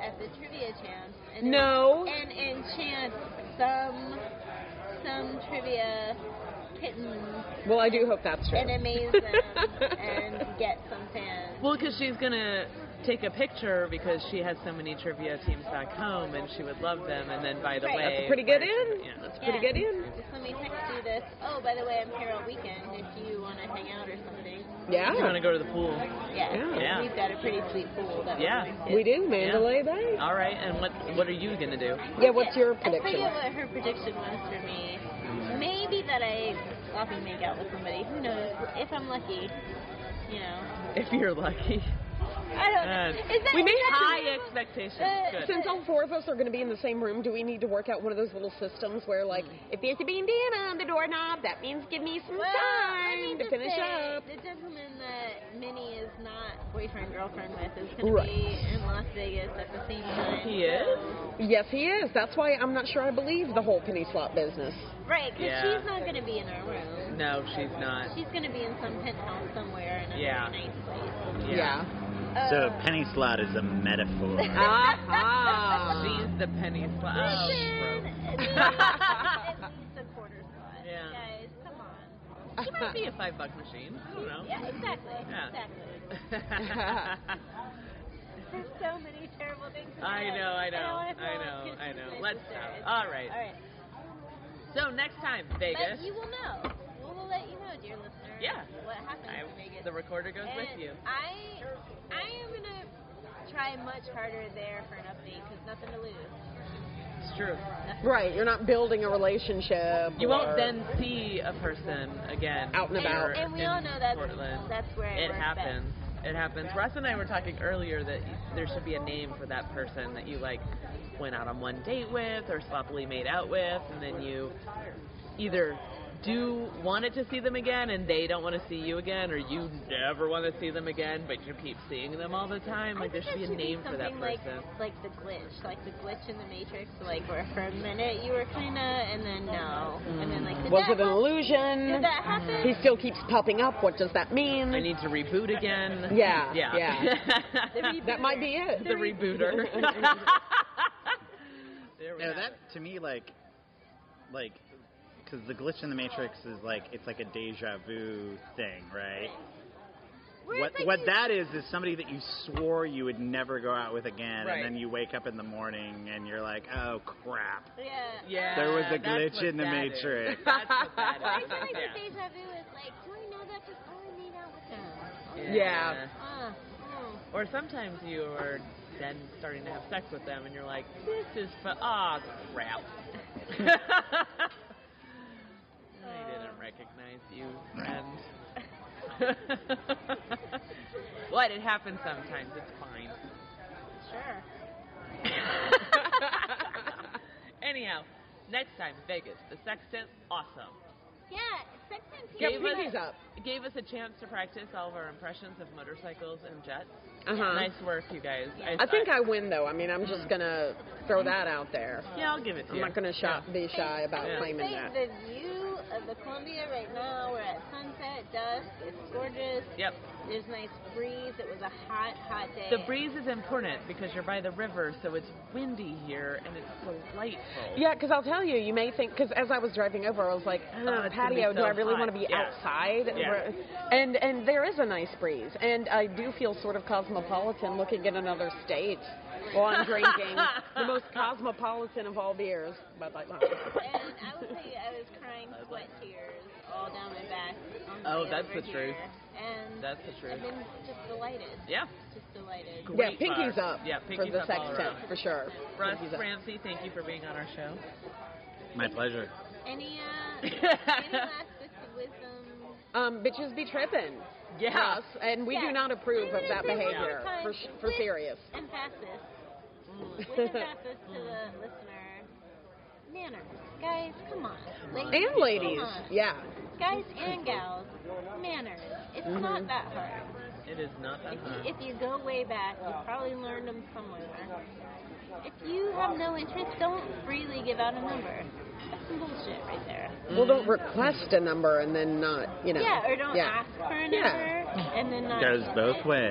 [SPEAKER 3] at the trivia chance. And
[SPEAKER 2] No.
[SPEAKER 3] And and chant some some trivia kittens
[SPEAKER 2] Well, I do hope that's true.
[SPEAKER 3] and amaze them and get some fans.
[SPEAKER 1] Well, because she's going to take a picture because she has so many trivia teams back home and she would love them. And then, by the
[SPEAKER 3] Right.
[SPEAKER 1] way...
[SPEAKER 2] That's a pretty good in.
[SPEAKER 1] Yeah, that's
[SPEAKER 2] Pretty
[SPEAKER 3] Yeah.
[SPEAKER 2] good in.
[SPEAKER 3] Just let me text you this. Oh, by the way, I'm here all weekend if you want to hang out or something.
[SPEAKER 2] Yeah.
[SPEAKER 1] You want to go to the pool?
[SPEAKER 3] Yeah.
[SPEAKER 2] Yeah.
[SPEAKER 1] Yeah.
[SPEAKER 3] We've got a pretty sweet pool that
[SPEAKER 1] Yeah.
[SPEAKER 3] we're going to.
[SPEAKER 2] We do, Mandalay Bay.
[SPEAKER 1] All right, and what what are you going to do?
[SPEAKER 2] Yeah, what's your
[SPEAKER 3] I
[SPEAKER 2] prediction?
[SPEAKER 3] forget what her prediction was for me. Maybe that I sloppy make out with somebody. Who knows? If I'm lucky, you know.
[SPEAKER 1] If you're lucky.
[SPEAKER 3] I don't
[SPEAKER 1] Uh,
[SPEAKER 3] know. Is that,
[SPEAKER 1] we
[SPEAKER 3] is
[SPEAKER 1] make
[SPEAKER 3] that
[SPEAKER 1] high
[SPEAKER 3] too-
[SPEAKER 1] expectations.
[SPEAKER 3] Uh,
[SPEAKER 1] Good.
[SPEAKER 2] Since all four of us are going to be in the same room, do we need to work out one of those little systems where, like, if there's a bandana on the doorknob, that means give me some
[SPEAKER 3] Well, let
[SPEAKER 2] time
[SPEAKER 3] me
[SPEAKER 2] to
[SPEAKER 3] just
[SPEAKER 2] finish
[SPEAKER 3] say,
[SPEAKER 2] up.
[SPEAKER 3] the gentleman that Minnie is not boyfriend girlfriend with is going
[SPEAKER 2] Right.
[SPEAKER 3] to be in Las Vegas at the same time.
[SPEAKER 1] He is?
[SPEAKER 2] Yes, he is. That's why I'm not sure I believe the whole penny slot business.
[SPEAKER 3] Right, because
[SPEAKER 1] Yeah.
[SPEAKER 3] she's not going to be in our room.
[SPEAKER 1] No, she's not.
[SPEAKER 3] She's going to be in some penthouse somewhere in a
[SPEAKER 1] Yeah.
[SPEAKER 3] very nice place.
[SPEAKER 1] Yeah.
[SPEAKER 3] Uh,
[SPEAKER 4] So penny slot is a metaphor.
[SPEAKER 2] Ah.
[SPEAKER 1] She's the penny slot. Oh,
[SPEAKER 3] Listen,
[SPEAKER 1] gross.
[SPEAKER 3] at least a quarter slot.
[SPEAKER 1] Yeah.
[SPEAKER 3] Guys, come on.
[SPEAKER 1] She might be a five buck machine. I don't know.
[SPEAKER 3] Yeah, exactly.
[SPEAKER 1] Yeah.
[SPEAKER 3] Exactly. There's so many terrible things in my
[SPEAKER 1] I
[SPEAKER 3] head.
[SPEAKER 1] know, I know,
[SPEAKER 3] don't wanna
[SPEAKER 1] I
[SPEAKER 3] throw
[SPEAKER 1] know,
[SPEAKER 3] up two
[SPEAKER 1] I know.
[SPEAKER 3] sisters
[SPEAKER 1] Let's
[SPEAKER 3] to
[SPEAKER 1] stop.
[SPEAKER 3] stairs.
[SPEAKER 1] All right.
[SPEAKER 3] All right.
[SPEAKER 1] So next time, Vegas.
[SPEAKER 3] But you will know. We'll, we'll let you know, dear listener.
[SPEAKER 1] Yeah.
[SPEAKER 3] What happens
[SPEAKER 1] I,
[SPEAKER 3] in Vegas.
[SPEAKER 1] the recorder goes
[SPEAKER 3] and
[SPEAKER 1] with you.
[SPEAKER 3] I, I am gonna try much harder there for an update because nothing to lose.
[SPEAKER 1] It's true.
[SPEAKER 3] Nothing
[SPEAKER 2] Right, you're not building a relationship.
[SPEAKER 1] You
[SPEAKER 2] or-
[SPEAKER 1] won't then see a person again.
[SPEAKER 2] Out and about.
[SPEAKER 1] here
[SPEAKER 3] And we
[SPEAKER 1] in
[SPEAKER 3] all know that's
[SPEAKER 1] Portland.
[SPEAKER 3] that's where it,
[SPEAKER 1] It
[SPEAKER 3] works
[SPEAKER 1] happens. It happens. Russ and I were talking earlier that there should be a name for that person that you like went out on one date with or sloppily made out with, and then you either do wanted to see them again and they don't want to see you again, or you never want to see them again but you keep seeing them all the time.
[SPEAKER 3] I
[SPEAKER 1] Like there
[SPEAKER 3] think
[SPEAKER 1] should be a name for that
[SPEAKER 3] something like,
[SPEAKER 1] person.
[SPEAKER 3] like the glitch, like the glitch in the Matrix, like where for a minute you were kinda, and then no, and then like did
[SPEAKER 2] Was
[SPEAKER 3] that
[SPEAKER 2] it an
[SPEAKER 3] hap-
[SPEAKER 2] illusion?
[SPEAKER 3] Did that happen?
[SPEAKER 2] He still keeps popping up. What does that mean?
[SPEAKER 1] I need to reboot again.
[SPEAKER 2] Yeah,
[SPEAKER 1] Yeah.
[SPEAKER 2] yeah.
[SPEAKER 3] The
[SPEAKER 2] That might be it.
[SPEAKER 1] The rebooter. There we
[SPEAKER 4] No,
[SPEAKER 1] have
[SPEAKER 4] that
[SPEAKER 1] it.
[SPEAKER 4] to me like, like, because the glitch in the Matrix is like it's like a deja vu thing, right?
[SPEAKER 3] Where
[SPEAKER 4] What
[SPEAKER 3] it's like
[SPEAKER 4] what
[SPEAKER 3] you-
[SPEAKER 4] that is is somebody that you swore you would never go out with again,
[SPEAKER 1] Right.
[SPEAKER 4] and then you wake up in the morning and you're like, oh crap,
[SPEAKER 3] Yeah.
[SPEAKER 1] Yeah,
[SPEAKER 4] there was a
[SPEAKER 1] that's
[SPEAKER 4] glitch
[SPEAKER 1] what
[SPEAKER 4] in the
[SPEAKER 1] that is.
[SPEAKER 4] Matrix.
[SPEAKER 1] That's what that
[SPEAKER 3] I
[SPEAKER 1] is.
[SPEAKER 3] feel like
[SPEAKER 1] Yeah.
[SPEAKER 3] the deja vu is like, do I know that person? Oh, I made out with them.
[SPEAKER 2] Yeah.
[SPEAKER 3] Ah, oh.
[SPEAKER 1] Or sometimes you are then starting to have sex with them and you're like, this is for ah crap. I didn't recognize you, friend. What? It happens sometimes. It's fine.
[SPEAKER 3] Sure.
[SPEAKER 1] Anyhow, next time, Vegas. The sextant, awesome.
[SPEAKER 3] Yeah, sextant
[SPEAKER 2] Get
[SPEAKER 1] Gave
[SPEAKER 2] pinkies
[SPEAKER 1] us,
[SPEAKER 2] up.
[SPEAKER 1] gave us a chance to practice all of our impressions of motorcycles and jets.
[SPEAKER 2] Uh-huh.
[SPEAKER 1] Nice work, you guys.
[SPEAKER 2] I think I win, though. I mean, I'm just going to throw that out there.
[SPEAKER 1] Yeah, I'll give it to
[SPEAKER 2] I'm
[SPEAKER 1] you.
[SPEAKER 2] not going to
[SPEAKER 1] Yeah.
[SPEAKER 2] be shy about
[SPEAKER 1] Yeah.
[SPEAKER 2] claiming
[SPEAKER 3] Say
[SPEAKER 2] that.
[SPEAKER 3] the view of the Columbia right now, we're at sunset, dusk, it's gorgeous.
[SPEAKER 1] Yep.
[SPEAKER 3] There's nice breeze. It was a hot, hot day.
[SPEAKER 1] The breeze is important because you're by the river, so it's windy here and it's delightful.
[SPEAKER 2] Yeah, because I'll tell you, you may think, because as I was driving over, I was like, oh,
[SPEAKER 1] Oh, it's gonna be
[SPEAKER 2] patio, do
[SPEAKER 1] so
[SPEAKER 2] I really
[SPEAKER 1] hot.
[SPEAKER 2] want to be
[SPEAKER 1] Yeah.
[SPEAKER 2] outside?
[SPEAKER 1] Yeah.
[SPEAKER 2] And and there is a nice breeze. And I do feel sort of cosmopolitan looking at another state while I'm drinking the most cosmopolitan of all beers, Bud Light Lime.
[SPEAKER 3] And I will tell you, I was crying sweat tears all down my back. On the
[SPEAKER 1] Oh,
[SPEAKER 3] way
[SPEAKER 1] that's
[SPEAKER 3] over
[SPEAKER 1] the truth.
[SPEAKER 3] here. And
[SPEAKER 1] That's the truth.
[SPEAKER 3] I've been just delighted.
[SPEAKER 1] Yeah.
[SPEAKER 3] Just delighted.
[SPEAKER 2] Yeah,
[SPEAKER 1] Great
[SPEAKER 2] pinkies
[SPEAKER 1] bar.
[SPEAKER 2] up
[SPEAKER 1] Yeah,
[SPEAKER 2] for
[SPEAKER 1] pinkies
[SPEAKER 2] the
[SPEAKER 1] up all
[SPEAKER 2] sextant,
[SPEAKER 1] around.
[SPEAKER 2] for sure.
[SPEAKER 1] Russ
[SPEAKER 2] Pinkies up.
[SPEAKER 1] Ramsey, thank you for being on our show.
[SPEAKER 4] My pleasure.
[SPEAKER 3] Any, uh, any last bits of wisdom?
[SPEAKER 2] Um, bitches be tripping.
[SPEAKER 1] Yeah.
[SPEAKER 2] Us, and we
[SPEAKER 3] Yeah.
[SPEAKER 2] do not approve of
[SPEAKER 3] I'm
[SPEAKER 2] that
[SPEAKER 3] gonna say one
[SPEAKER 2] behavior,
[SPEAKER 3] more time,
[SPEAKER 2] for, sh- for
[SPEAKER 3] with
[SPEAKER 2] serious.
[SPEAKER 3] Emphasis. With emphasis to the listener. Manners. Guys, come on. Ladies,
[SPEAKER 2] And ladies,
[SPEAKER 3] come on.
[SPEAKER 2] yeah.
[SPEAKER 3] Guys and gals, manners. It's
[SPEAKER 2] Mhm.
[SPEAKER 3] not that hard.
[SPEAKER 1] It is not that
[SPEAKER 3] If
[SPEAKER 1] hard.
[SPEAKER 3] you, if you go way back, you probably learned them somewhere. If you have no interest, don't freely give out a number. That's some bullshit right there.
[SPEAKER 2] Well, don't request a number and then not, you know.
[SPEAKER 3] Yeah, or don't
[SPEAKER 2] yeah.
[SPEAKER 3] ask for a
[SPEAKER 2] Yeah.
[SPEAKER 3] number and then not.
[SPEAKER 4] Goes both ways.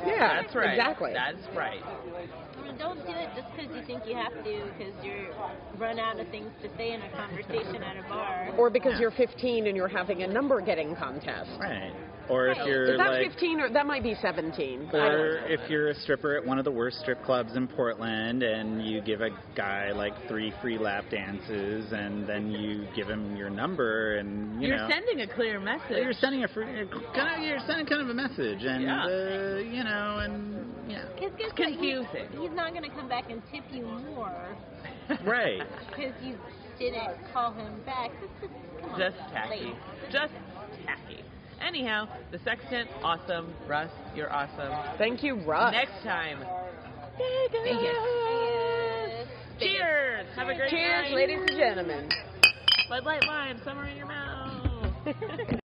[SPEAKER 2] Yeah,
[SPEAKER 1] That's right.
[SPEAKER 2] exactly.
[SPEAKER 1] That's right.
[SPEAKER 3] I mean, don't do it just because you think you have to, because you're run out of things to say in a conversation at a bar.
[SPEAKER 2] Or because
[SPEAKER 4] Yeah.
[SPEAKER 2] you're fifteen and you're having a number getting contest.
[SPEAKER 4] Right. Or if
[SPEAKER 3] Right.
[SPEAKER 4] you're
[SPEAKER 2] Is that
[SPEAKER 4] like,
[SPEAKER 2] fifteen or that might be seventeen? I don't
[SPEAKER 4] or
[SPEAKER 2] know.
[SPEAKER 4] if you're a stripper at one of the worst strip clubs in Portland and you give a guy like three free lap dances and then you give him your number and you
[SPEAKER 1] You're
[SPEAKER 4] know
[SPEAKER 1] sending a clear message.
[SPEAKER 4] you're sending a free, kind of, you're sending kind of a message and
[SPEAKER 1] Yeah.
[SPEAKER 4] uh, you know and yeah.
[SPEAKER 3] Because guess
[SPEAKER 1] It's
[SPEAKER 3] what? He-
[SPEAKER 1] confusing.
[SPEAKER 3] He's not going to come back and tip you more
[SPEAKER 4] Right.
[SPEAKER 3] because you didn't call him back. This is, come on,
[SPEAKER 1] Just tacky.
[SPEAKER 3] ladies.
[SPEAKER 1] Just tacky. Anyhow, the sextant, awesome. Russ, you're awesome.
[SPEAKER 2] Thank you, Russ.
[SPEAKER 1] Next time,
[SPEAKER 2] Vegas.
[SPEAKER 3] Vegas.
[SPEAKER 1] cheers. Have a great
[SPEAKER 2] Cheers,
[SPEAKER 1] night.
[SPEAKER 2] ladies and gentlemen.
[SPEAKER 1] Bud Light Lime, summer in your mouth.